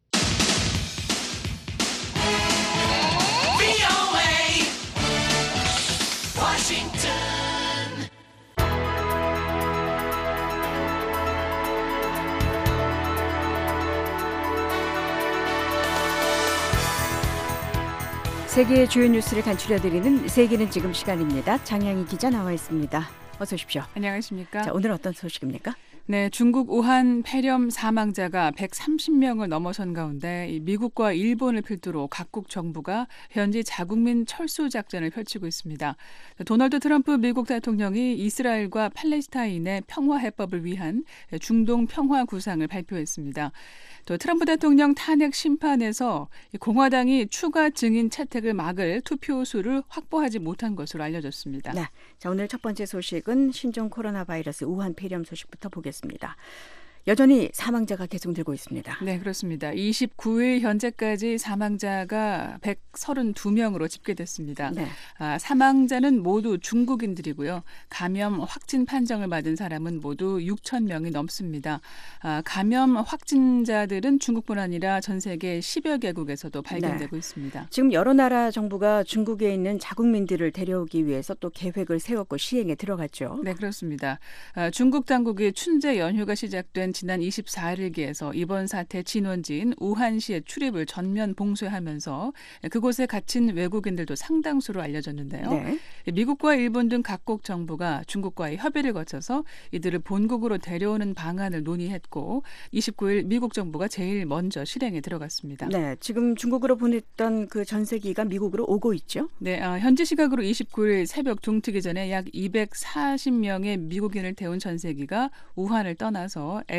세계의 주요 뉴스를 간추려드리는 세계는 지금 시간입니다. 장양희 기자 나와 있습니다. 어서 오십시오. 안녕하십니까? 자, 오늘 어떤 소식입니까? 네, 중국 우한 폐렴 사망자가 130명을 넘어선 가운데 미국과 일본을 필두로 각국 정부가 현지 자국민 철수 작전을 펼치고 있습니다. 도널드 트럼프 미국 대통령이 이스라엘과 팔레스타인의 평화 해법을 위한 중동 평화 구상을 발표했습니다. 또 트럼프 대통령 탄핵 심판에서 공화당이 추가 증인 채택을 막을 투표수를 확보하지 못한 것으로 알려졌습니다. 네, 자, 오늘 첫 번째 소식은 신종 코로나 바이러스 우한 폐렴 소식부터 보겠습니다. 여전히 사망자가 계속 늘고 있습니다. 네, 그렇습니다. 29일 현재까지 사망자가 132명으로 집계됐습니다. 네. 사망자는 모두 중국인들이고요. 감염 확진 판정을 받은 사람은 모두 6천 명이 넘습니다. 감염 확진자들은 중국뿐 아니라 전 세계 10여 개국에서도 발견되고 있습니다. 지금 여러 나라 정부가 중국에 있는 자국민들을 데려오기 위해서 또 계획을 세웠고 시행에 들어갔죠. 네, 그렇습니다. 중국 당국이 춘제 연휴가 시작된 지난 24일기에서 이번 사태 진원지인 우한시의 출입을 전면 봉쇄하면서 그곳에 갇힌 외국인들도 상당수로 알려졌는데요. 네. 미국과 일본 등 각국 정부가 중국과의 협의를 거쳐서 이들을 본국으로 데려오는 방안을 논의했고 29일 미국 정부가 제일 먼저 실행에 들어갔습니다. 네, 지금 중국으로 보냈던 그 전세기가 미국으로 오고 있죠? 네, 현지 시각으로 29일 새벽 동트기 전에 약 240명의 미국인을 태운 전세기가 우한을 떠나서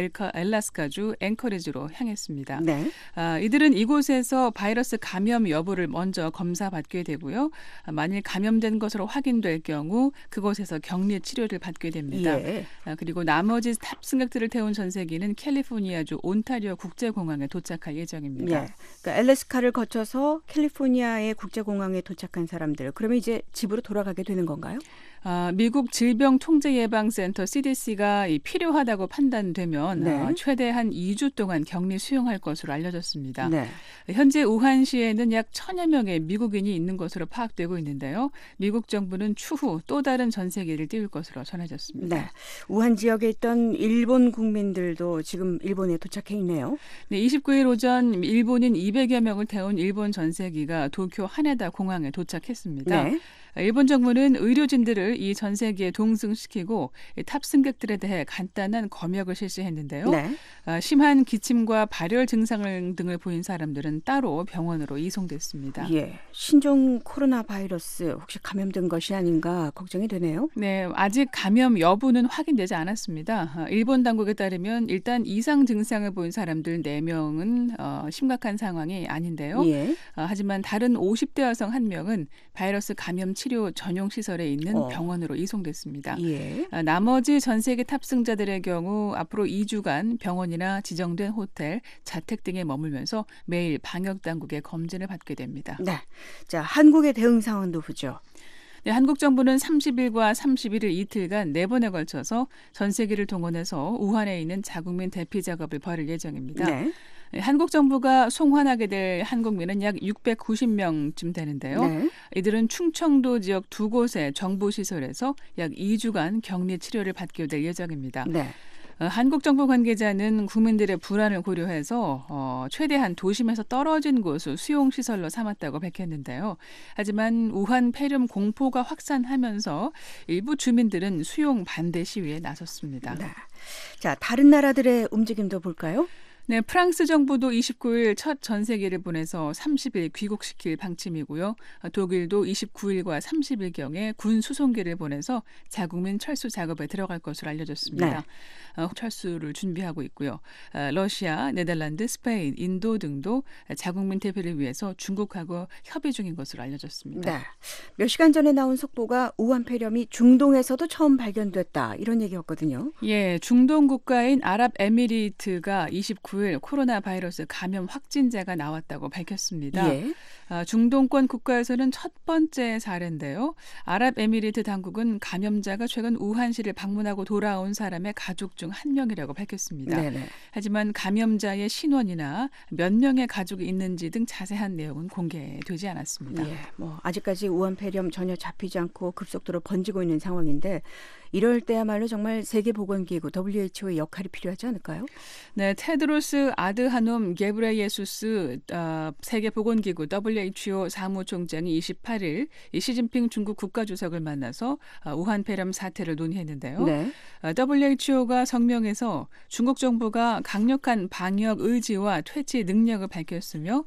엘라스카주 앵커리지로 향했습니다. 네. 이들은 이곳에서 바이러스 감염 여부를 먼저 검사받게 되고요. 만일 감염된 것으로 확인될 경우 그곳에서 격리 치료를 받게 됩니다. 예. 그리고 나머지 탑승객들을 태운 전세기는 캘리포니아주 온타리오 국제공항에 도착할 예정입니다. 예. 그러니까 엘래스카를 거쳐서 캘리포니아의 국제공항에 도착한 사람들, 그러면 이제 집으로 돌아가게 되는 건가요? 미국 질병통제예방센터 CDC가 필요하다고 판단되면 네. 최대한 2주 동안 격리 수용할 것으로 알려졌습니다. 네. 현재 우한시에는 약 1,000여 명의 미국인이 있는 것으로 파악되고 있는데요. 미국 정부는 추후 또 다른 전세기를 띄울 것으로 전해졌습니다. 네. 우한 지역에 있던 일본 국민들도 지금 일본에 도착해 있네요. 네, 29일 오전 일본인 200여 명을 태운 일본 전세기가 도쿄 하네다 공항에 도착했습니다. 네. 일본 정부는 의료진들을 이 전세기에 동승시키고 탑승객들에 대해 간단한 검역을 실시했는데요. 네. 심한 기침과 발열 증상 등을 보인 사람들은 따로 병원으로 이송됐습니다. 예. 신종 코로나 바이러스 혹시 감염된 것이 아닌가 걱정이 되네요. 네, 아직 감염 여부는 확인되지 않았습니다. 일본 당국에 따르면 일단 이상 증상을 보인 사람들 4명은 심각한 상황이 아닌데요. 예. 하지만 다른 50대 여성 1명은 바이러스 감염 치료 전용 시설에 있는 병원으로 이송됐습니다. 예. 나머지 전세기 탑승자들의 경우 앞으로 2주간 병원이나 지정된 호텔, 자택 등에 머물면서 매일 방역 당국의 검진을 받게 됩니다. 네. 자, 한국의 대응 상황도 보죠. 네, 한국 정부는 30일과 31일 이틀간 4번에 걸쳐서 전세기를 동원해서 우한에 있는 자국민 대피 작업을 벌일 예정입니다. 네. 한국 정부가 송환하게 될 한국민은 약 690명쯤 되는데요. 네. 이들은 충청도 지역 2곳의 정부시설에서 약 2주간 격리 치료를 받게 될 예정입니다. 네. 한국 정부 관계자는 국민들의 불안을 고려해서 최대한 도심에서 떨어진 곳을 수용시설로 삼았다고 밝혔는데요. 하지만 우한 폐렴 공포가 확산하면서 일부 주민들은 수용 반대 시위에 나섰습니다. 네. 자, 다른 나라들의 움직임도 볼까요? 네, 프랑스 정부도 29일 첫 전세기를 보내서 30일 귀국시킬 방침이고요. 독일도 29일과 30일경에 군 수송기를 보내서 자국민 철수 작업에 들어갈 것으로 알려졌습니다. 네. 철수를 준비하고 있고요. 러시아, 네덜란드, 스페인, 인도 등도 자국민 대피를 위해서 중국하고 협의 중인 것으로 알려졌습니다. 네. 몇 시간 전에 나온 속보가 우한 폐렴이 중동에서도 처음 발견됐다, 이런 얘기였거든요. 예, 중동 국가인 아랍에미리트가 29일 코로나 바이러스 감염 확진자가 나왔다고 밝혔습니다. 예. 중동권 국가에서는 첫 번째 사례인데요. 아랍에미리트 당국은 감염자가 최근 우한시를 방문하고 돌아온 사람의 가족 중 한 명이라고 밝혔습니다. 네네. 하지만 감염자의 신원이나 몇 명의 가족이 있는지 등 자세한 내용은 공개되지 않았습니다. 예, 아직까지 우한 폐렴 전혀 잡히지 않고 급속도로 번지고 있는 상황인데 이럴 때야말로 정말 세계보건기구 WHO의 역할이 필요하지 않을까요? 네, 테드로스 아드하놈 게브레예수스 세계보건기구 WHO 사무총장이 28일 시진핑 중국 국가주석을 만나서 우한 폐렴 사태를 논의했는데요. 네. WHO가 성명에서 중국 정부가 강력한 방역 의지와 퇴치 능력을 밝혔으며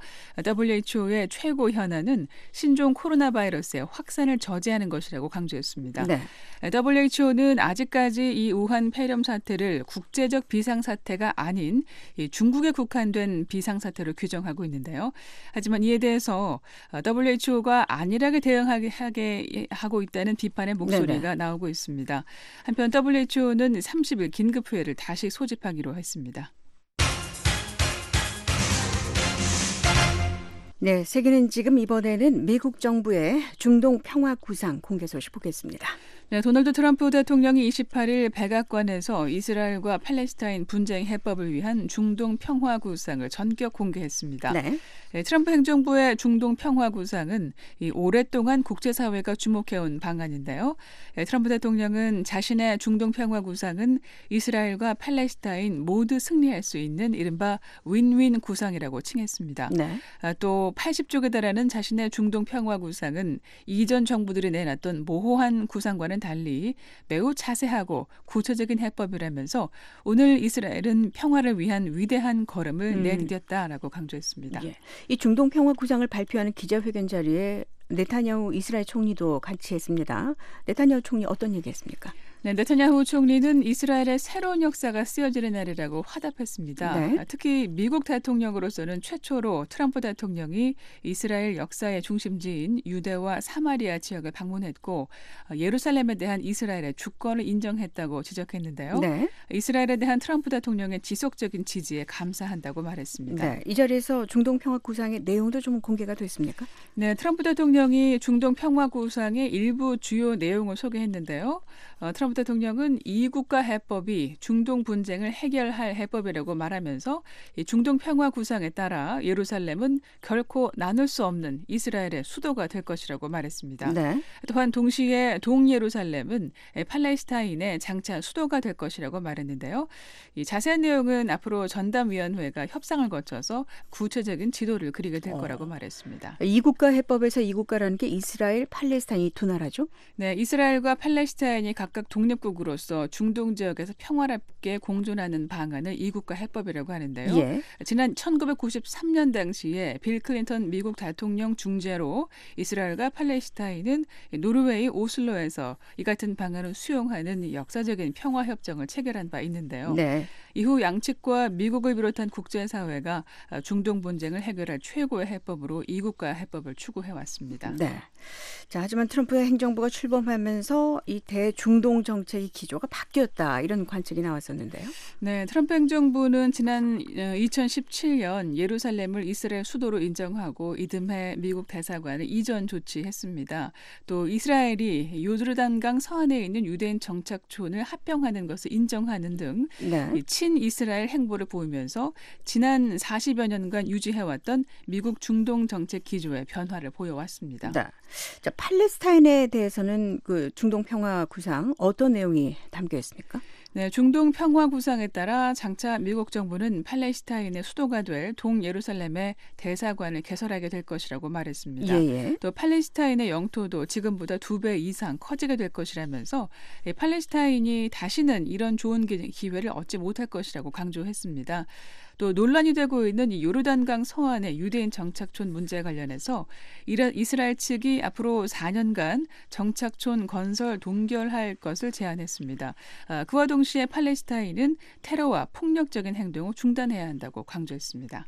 WHO의 최고 현안은 신종 코로나 바이러스의 확산을 저지하는 것이라고 강조했습니다. 네. WHO는 아직까지 이 우한 폐렴 사태를 국제적 비상사태가 아닌 중국에 국한된 비상사태로 규정하고 있는데요. 하지만 이에 대해서 WHO가 안일하게 대응하게 하고 있다는 비판의 목소리가 네네. 나오고 있습니다. 한편 WHO는 30일 긴급회의를 다시 소집하기로 했습니다. 네, 세계는 지금 이번에는 미국 정부의 중동 평화 구상 공개 소식 보겠습니다. 네, 도널드 트럼프 대통령이 28일 백악관에서 이스라엘과 팔레스타인 분쟁 해법을 위한 중동 평화 구상을 전격 공개했습니다. 네. 네, 트럼프 행정부의 중동 평화 구상은 오랫동안 국제사회가 주목해온 방안인데요. 네, 트럼프 대통령은 자신의 중동 평화 구상은 이스라엘과 팔레스타인 모두 승리할 수 있는 이른바 윈윈 구상이라고 칭했습니다. 네. 또 80쪽에 달하는 자신의 중동 평화 구상은 이전 정부들이 내놨던 모호한 구상과는 달리 매우 자세하고 구체적인 해법이라면서 오늘 이스라엘은 평화를 위한 위대한 걸음을 내디뎠다라고 강조했습니다. 예. 이 중동 평화 구상을 발표하는 기자회견 자리에 네타냐후 이스라엘 총리도 같이 했습니다. 네타냐후 총리 어떤 얘기했습니까? 네, 네타냐후 총리는 이스라엘의 새로운 역사가 쓰여지는 날이라고 화답했습니다. 네. 특히 미국 대통령으로서는 최초로 트럼프 대통령이 이스라엘 역사의 중심지인 유대와 사마리아 지역을 방문했고 예루살렘에 대한 이스라엘의 주권을 인정했다고 지적했는데요. 네. 이스라엘에 대한 트럼프 대통령의 지속적인 지지에 감사한다고 말했습니다. 네, 이 자리에서 중동 평화 구상의 내용도 좀 공개가 됐습니까? 네, 트럼프 대통령이 중동 평화 구상의 일부 주요 내용을 소개했는데요. 트럼프 대통령은 이국가 해법이 중동 분쟁을 해결할 해법이라고 말하면서 이 중동 평화 구상에 따라 예루살렘은 결코 나눌 수 없는 이스라엘의 수도가 될 것이라고 말했습니다. 네. 또한 동시에 동예루살렘은 팔레스타인의 장차 수도가 될 것이라고 말했는데요. 이 자세한 내용은 앞으로 전담위원회가 협상을 거쳐서 구체적인 지도를 그리게 될 거라고 말했습니다. 이국가 해법에서 이국가라는 게 이스라엘, 팔레스타인 이 두 나라죠? 네, 이스라엘과 팔레스타인이 각각 독립국으로서 중동 지역에서 평화롭게 공존하는 방안을 이국가 해법이라고 하는데요. 예. 지난 1993년 당시에 빌 클린턴 미국 대통령 중재로 이스라엘과 팔레스타인은 노르웨이 오슬로에서 이 같은 방안을 수용하는 역사적인 평화 협정을 체결한 바 있는데요. 네. 이후 양측과 미국을 비롯한 국제사회가 중동 분쟁을 해결할 최고의 해법으로 이국가 해법을 추구해 왔습니다. 네. 자, 하지만 트럼프의 행정부가 출범하면서 이 대중동 정책의 기조가 바뀌었다 이런 관측이 나왔었는데요. 네, 트럼프 행정부는 지난 2017년 예루살렘을 이스라엘 수도로 인정하고 이듬해 미국 대사관을 이전 조치했습니다. 또 이스라엘이 요르단강 서안에 있는 유대인 정착촌을 합병하는 것을 인정하는 등 네. 친이스라엘 행보를 보이면서 지난 40여 년간 유지해왔던 미국 중동 정책 기조의 변화를 보여왔습니다. 네. 자, 팔레스타인에 대해서는 그 중동 평화 구상 어떤 내용이 담겨 있습니까? 네, 중동 평화 구상에 따라 장차 미국 정부는 팔레스타인의 수도가 될 동예루살렘의 대사관을 개설하게 될 것이라고 말했습니다. 예. 또 팔레스타인의 영토도 지금보다 2배 이상 커지게 될 것이라면서 팔레스타인이 다시는 이런 좋은 기회를 얻지 못할 것이라고 강조했습니다. 또 논란이 되고 있는 이 요르단강 서안의 유대인 정착촌 문제 관련해서 이스라엘 측이 앞으로 4년간 정착촌 건설 동결할 것을 제안했습니다. 그와 동시에 팔레스타인은 테러와 폭력적인 행동을 중단해야 한다고 강조했습니다.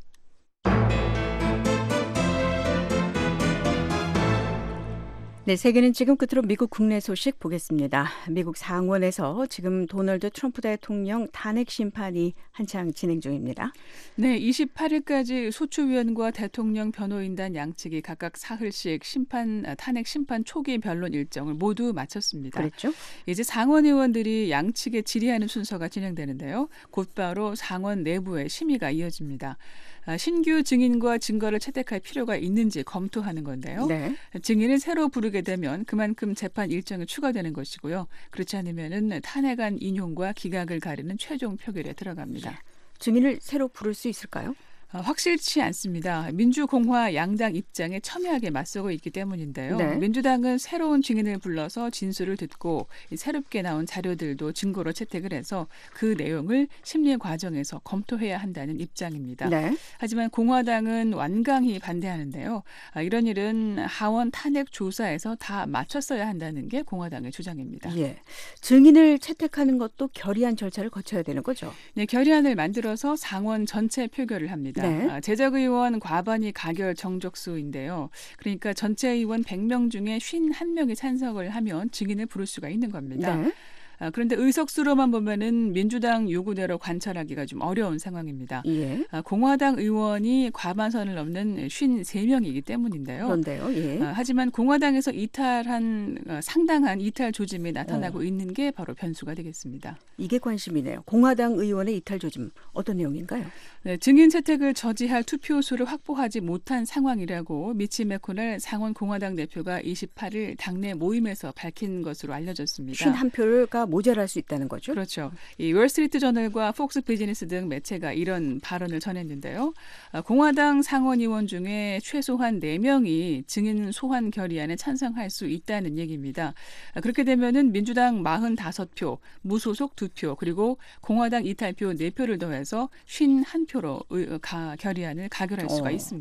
네, 세계는 지금 끝으로 미국 국내 소식 보겠습니다. 미국 상원에서 지금 도널드 트럼프 대통령 탄핵 심판이 한창 진행 중입니다. 네, 28일까지 소추위원과 대통령 변호인단 양측이 각각 사흘씩 탄핵 심판 초기 변론 일정을 모두 마쳤습니다. 그렇죠? 이제 상원 의원들이 양측에 질의하는 순서가 진행되는데요. 곧바로 상원 내부의 심의가 이어집니다. 신규 증인과 증거를 채택할 필요가 있는지 검토하는 건데요. 네. 증인을 새로 부르게 되면 그만큼 재판 일정이 추가되는 것이고요. 그렇지 않으면은 탄핵안 인용과 기각을 가리는 최종 표결에 들어갑니다. 증인을 새로 부를 수 있을까요? 확실치 않습니다. 민주공화 양당 입장에 첨예하게 맞서고 있기 때문인데요. 네. 민주당은 새로운 증인을 불러서 진술을 듣고 새롭게 나온 자료들도 증거로 채택을 해서 그 내용을 심리 과정에서 검토해야 한다는 입장입니다. 네. 하지만 공화당은 완강히 반대하는데요. 이런 일은 하원 탄핵 조사에서 다 마쳤어야 한다는 게 공화당의 주장입니다. 예. 증인을 채택하는 것도 결의안 절차를 거쳐야 되는 거죠? 네, 결의안을 만들어서 상원 전체 표결을 합니다. 네. 재적의원 과반이 가결 정족수인데요. 그러니까 전체 의원 100명 중에 51명이 찬성을 하면 증인을 부를 수가 있는 겁니다. 네. 그런데 의석수로만 보면은 민주당 요구대로 관철하기가 좀 어려운 상황입니다. 예. 공화당 의원이 과반선을 넘는 53명이기 때문인데요. 그런데요. 예. 하지만 공화당에서 상당한 이탈 조짐이 나타나고 있는 게 바로 변수가 되겠습니다. 이게 관심이네요. 공화당 의원의 이탈 조짐 어떤 내용인가요? 네, 증인 채택을 저지할 투표수를 확보하지 못한 상황이라고 미치 매코넬 상원 공화당 대표가 28일 당내 모임에서 밝힌 것으로 알려졌습니다. 51표가 모자랄 수 있다는 거죠? 그렇죠. 이 월스트리트 저널과 폭스 비즈니스 등 매체가 이런 발언을 전했는데요. 공화당 상원 의원 중에 최소한 4명이 증인 소환 결의안에 찬성할 수 있다는 얘기입니다. 그렇게 되면은 민주당 45표, 무소속 2표, 그리고 공화당 이탈표 4표를 더해서 51표로 결의안을 가결할 수가 있습니다.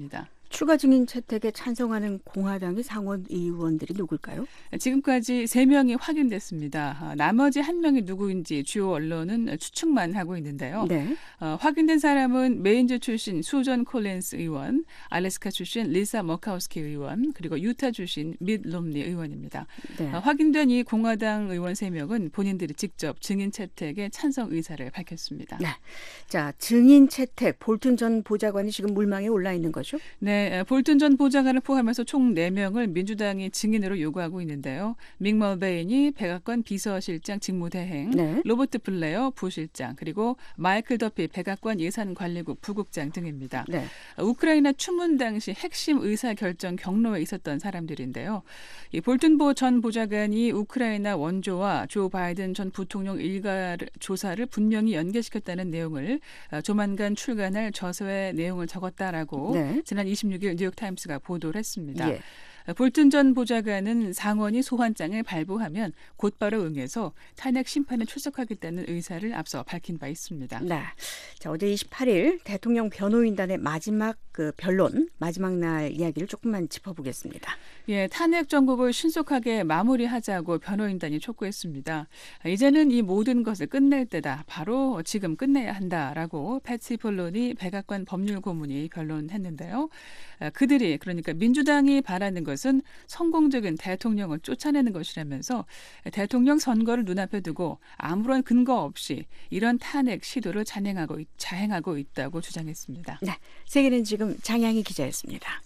추가 증인 채택에 찬성하는 공화당의 상원 의원들이 누굴까요? 지금까지 3명이 확인됐습니다. 나머지 1명이 누구인지 주요 언론은 추측만 하고 있는데요. 네. 확인된 사람은 메인주 출신 수전 콜린스 의원, 알래스카 출신 리사 머카우스키 의원, 그리고 유타 출신 밋 롬니 의원입니다. 네. 확인된 이 공화당 의원 3명은 본인들이 직접 증인 채택에 찬성 의사를 밝혔습니다. 네. 자, 증인 채택, 볼튼 전 보좌관이 지금 물망에 올라 있는 거죠? 네, 볼튼 전 보좌관을 포함해서 총 4명을 민주당이 증인으로 요구하고 있는데요. 믹 멀베인이 백악관 비서실장 직무대행, 네. 로버트 블레어 부실장, 그리고 마이클 더피 백악관 예산관리국 부국장 등입니다. 네. 우크라이나 추문 당시 핵심 의사결정 경로에 있었던 사람들인데요. 이 볼튼 전 보좌관이 우크라이나 원조와 조 바이든 전 부통령 일가 조사를 분명히 연계시켰다는 내용을 조만간 출간할 저서의 내용을 적었다라고 네. 지난 26일 뉴욕타임스가 보도를 했습니다. 예. 볼튼 전 보좌관은 상원이 소환장을 발부하면 곧바로 응해서 탄핵 심판에 출석하겠다는 의사를 앞서 밝힌 바 있습니다. 네. 자, 어제 28일 대통령 변호인단의 마지막 변론, 마지막 날 이야기를 조금만 짚어보겠습니다. 예, 탄핵 정국을 신속하게 마무리하자고 변호인단이 촉구했습니다. 이제는 이 모든 것을 끝낼 때다. 바로 지금 끝내야 한다라고 패티 폴론이 백악관 법률고문이 변론했는데요. 그들이 그러니까 민주당이 바라는 것은 성공적인 대통령을 쫓아내는 것이라면서 대통령 선거를 눈앞에 두고 아무런 근거 없이 이런 탄핵 시도를 자행하고 있다고 주장했습니다. 네, 세계는 지금 장양희 기자였습니다.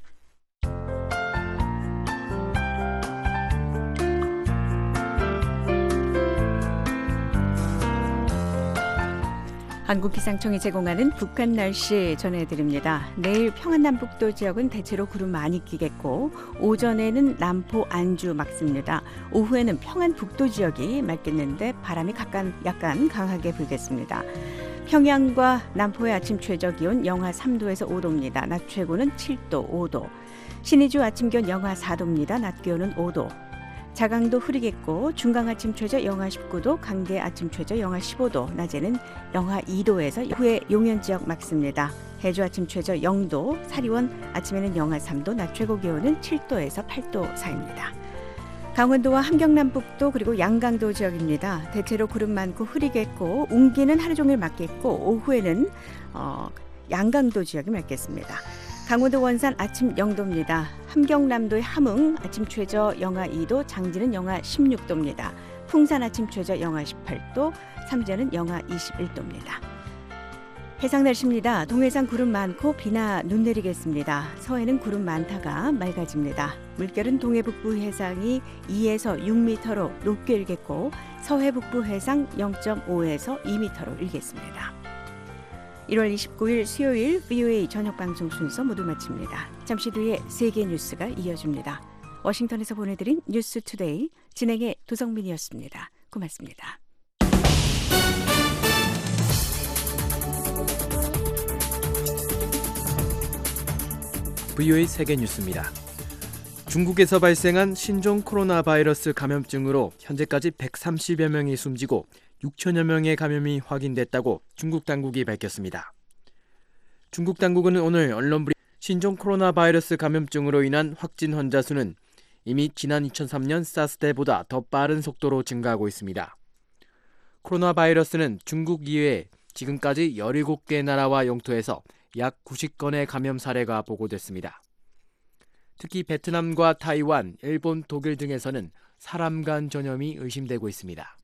한국기상청이 제공하는 북한 날씨 전해드립니다. 내일 평안남북도 지역은 대체로 구름 많이 끼겠고 오전에는 남포, 안주 맑습니다. 오후에는 평안북도 지역이 맑겠는데 바람이 약간 강하게 불겠습니다. 평양과 남포의 아침 최저 기온 영하 3도에서 5도입니다. 낮 최고는 7도, 5도. 신의주 아침 기온 영하 4도입니다. 낮 기온은 5도. 자강도 흐리겠고 중강 아침 최저 영하 19도, 강계 아침 최저 영하 15도, 낮에는 영하 2도에서 후에 용현 지역 맑습니다. 해주 아침 최저 0도, 사리원 아침에는 영하 3도, 낮 최고 기온은 7도에서 8도 사이입니다. 강원도와 함경남북도 그리고 양강도 지역입니다. 대체로 구름 많고 흐리겠고 운기는 하루 종일 맑겠고 오후에는 양강도 지역이 맑겠습니다. 강원도 원산 아침 0도입니다. 함경남도의 함흥 아침 최저 영하 2도, 장지는 영하 16도입니다. 풍산 아침 최저 영하 18도, 삼재는 영하 21도입니다. 해상 날씨입니다. 동해상 구름 많고 비나 눈 내리겠습니다. 서해는 구름 많다가 맑아집니다. 물결은 동해 북부 해상이 2에서 6m로 높게 일겠고 서해 북부 해상 0.5에서 2m로 일겠습니다. 1월 29일 수요일 VOA 저녁방송 순서 모두 마칩니다. 잠시 뒤에 세계 뉴스가 이어집니다. 워싱턴에서 보내드린 뉴스 투데이 진행의 도성민이었습니다. 고맙습니다. VOA 세계 뉴스입니다. 중국에서 발생한 신종 코로나 바이러스 감염증으로 현재까지 130여 명이 숨지고 6천여 명의 감염이 확인됐다고 중국 당국이 밝혔습니다. 중국 당국은 오늘 언론 브리핑 신종 코로나 바이러스 감염증으로 인한 확진 환자 수는 이미 지난 2003년 사스 때보다 더 빠른 속도로 증가하고 있습니다. 코로나 바이러스는 중국 이외에 지금까지 17개 나라와 영토에서 약 90건의 감염 사례가 보고됐습니다. 특히 베트남과 타이완, 일본, 독일 등에서는 사람 간 전염이 의심되고 있습니다.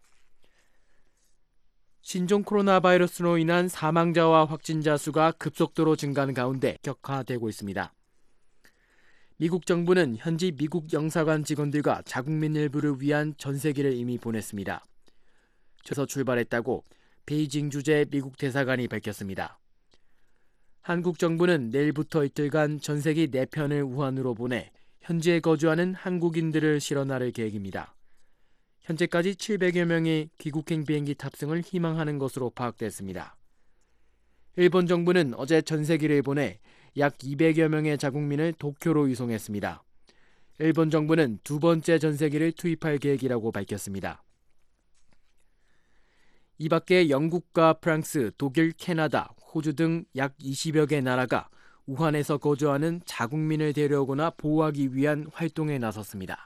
신종 코로나 바이러스로 인한 사망자와 확진자 수가 급속도로 증가하는 가운데 격화되고 있습니다. 미국 정부는 현지 미국 영사관 직원들과 자국민 일부를 위한 전세기를 이미 보냈습니다. 저에서 출발했다고 베이징 주재 미국 대사관이 밝혔습니다. 한국 정부는 내일부터 이틀간 전세기 4편을 우한으로 보내 현지에 거주하는 한국인들을 실어 나를 계획입니다. 현재까지 700여 명이 귀국행 비행기 탑승을 희망하는 것으로 파악됐습니다. 일본 정부는 어제 전세기를 보내 약 200여 명의 자국민을 도쿄로 이송했습니다. 일본 정부는 두 번째 전세기를 투입할 계획이라고 밝혔습니다. 이 밖에 영국과 프랑스, 독일, 캐나다, 호주 등 약 20여 개 나라가 우한에서 거주하는 자국민을 데려오거나 보호하기 위한 활동에 나섰습니다.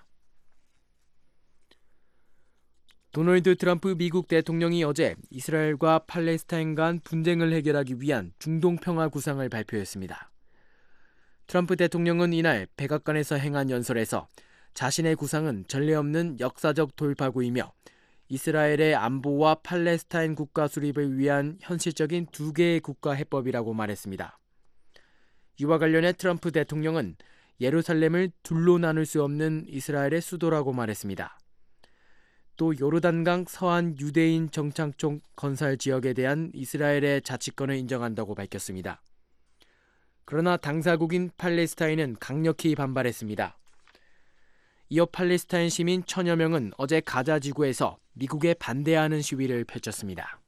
도널드 트럼프 미국 대통령이 어제 이스라엘과 팔레스타인 간 분쟁을 해결하기 위한 중동 평화 구상을 발표했습니다. 트럼프 대통령은 이날 백악관에서 행한 연설에서 자신의 구상은 전례 없는 역사적 돌파구이며 이스라엘의 안보와 팔레스타인 국가 수립을 위한 현실적인 두 개의 국가 해법이라고 말했습니다. 이와 관련해 트럼프 대통령은 예루살렘을 둘로 나눌 수 없는 이스라엘의 수도라고 말했습니다. 또 요르단강 서안 유대인 정착촌 건설 지역에 대한 이스라엘의 자치권을 인정한다고 밝혔습니다. 그러나 당사국인 팔레스타인은 강력히 반발했습니다. 이어 팔레스타인 시민 1000여 명은 어제 가자 지구에서 미국에 반대하는 시위를 펼쳤습니다.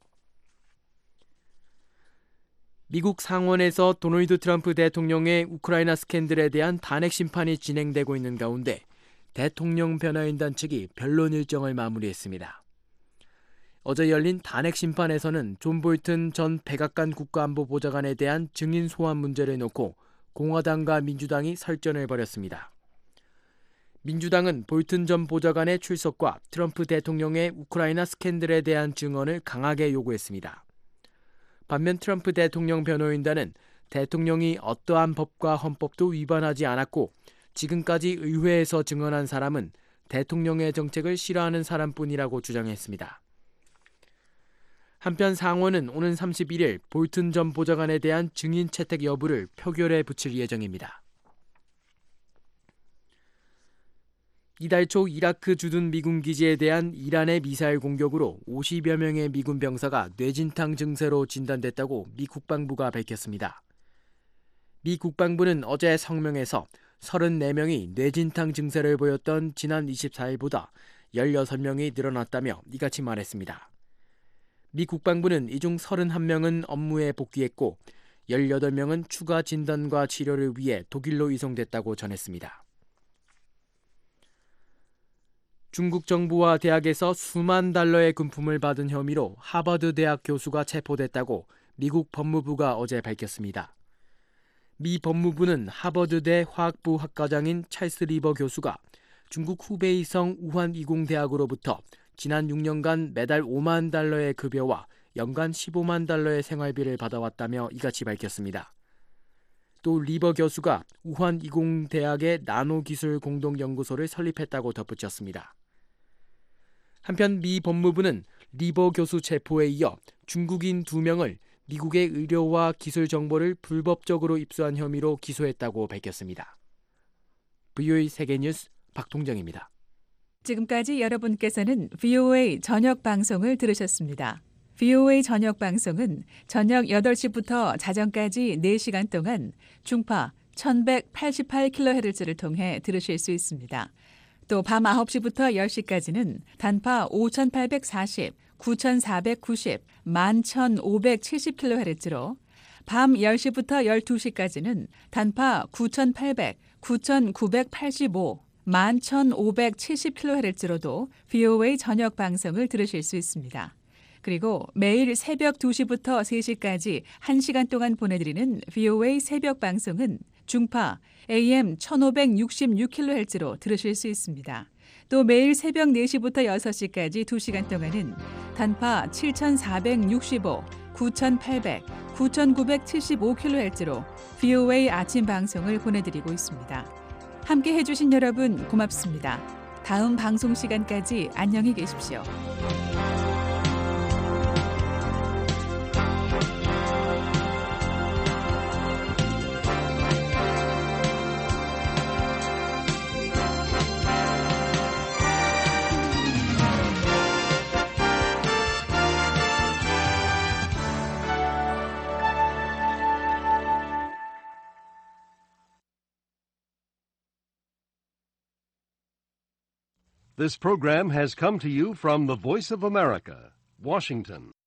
미국 상원에서 도널드 트럼프 대통령의 우크라이나 스캔들에 대한 탄핵 심판이 진행되고 있는 가운데 대통령 변호인단 측이 변론 일정을 마무리했습니다. 어제 열린 탄핵 심판에서는 존 볼튼 전 백악관 국가안보보좌관에 대한 증인 소환 문제를 놓고 공화당과 민주당이 설전을 벌였습니다. 민주당은 볼튼 전 보좌관의 출석과 트럼프 대통령의 우크라이나 스캔들에 대한 증언을 강하게 요구했습니다. 반면 트럼프 대통령 변호인단은 대통령이 어떠한 법과 헌법도 위반하지 않았고 지금까지 의회에서 증언한 사람은 대통령의 정책을 싫어하는 사람뿐이라고 주장했습니다. 한편 상원은 오는 31일 볼튼 전 보좌관에 대한 증인 채택 여부를 표결에 붙일 예정입니다. 이달 초 이라크 주둔 미군 기지에 대한 이란의 미사일 공격으로 50여 명의 미군 병사가 뇌진탕 증세로 진단됐다고 미 국방부가 밝혔습니다. 미 국방부는 어제 성명에서 34명이 뇌진탕 증세를 보였던 지난 24일보다 16명이 늘어났다며 이같이 말했습니다. 미 국방부는 이 중 31명은 업무에 복귀했고 18명은 추가 진단과 치료를 위해 독일로 이송됐다고 전했습니다. 중국 정부와 대학에서 수만 달러의 금품을 받은 혐의로 하버드 대학 교수가 체포됐다고 미국 법무부가 어제 밝혔습니다. 미 법무부는 하버드대 화학부 학과장인 찰스 리버 교수가 중국 후베이성 우한이공대학으로부터 지난 6년간 매달 5만 달러의 급여와 연간 15만 달러의 생활비를 받아왔다며 이같이 밝혔습니다. 또 리버 교수가 우한이공대학의 나노기술 공동연구소를 설립했다고 덧붙였습니다. 한편 미 법무부는 리버 교수 체포에 이어 중국인 2명을 미국의 의료와 기술 정보를 불법적으로 입수한 혐의로 기소했다고 밝혔습니다. VOA 세계뉴스 박동정입니다. 지금까지 여러분께서는 VOA 저녁 방송을 들으셨습니다. VOA 저녁 방송은 저녁 8시부터 자정까지 4시간 동안 중파 1188kHz를 통해 들으실 수 있습니다. 또 밤 9시부터 10시까지는 단파 5840, 9490, 11570kHz로 밤 10시부터 12시까지는 단파 9800, 9985, 11570kHz로도 VOA 저녁 방송을 들으실 수 있습니다. 그리고 매일 새벽 2시부터 3시까지 1시간 동안 보내드리는 VOA 새벽 방송은 중파 AM 1566kHz로 들으실 수 있습니다. 또 매일 새벽 4시부터 6시까지 2시간 동안은 단파 7465, 9800, 9975kHz로 VOA 아침 방송을 보내드리고 있습니다. 함께 해주신 여러분 고맙습니다. 다음 방송 시간까지 안녕히 계십시오. This program has come to you from the Voice of America, Washington.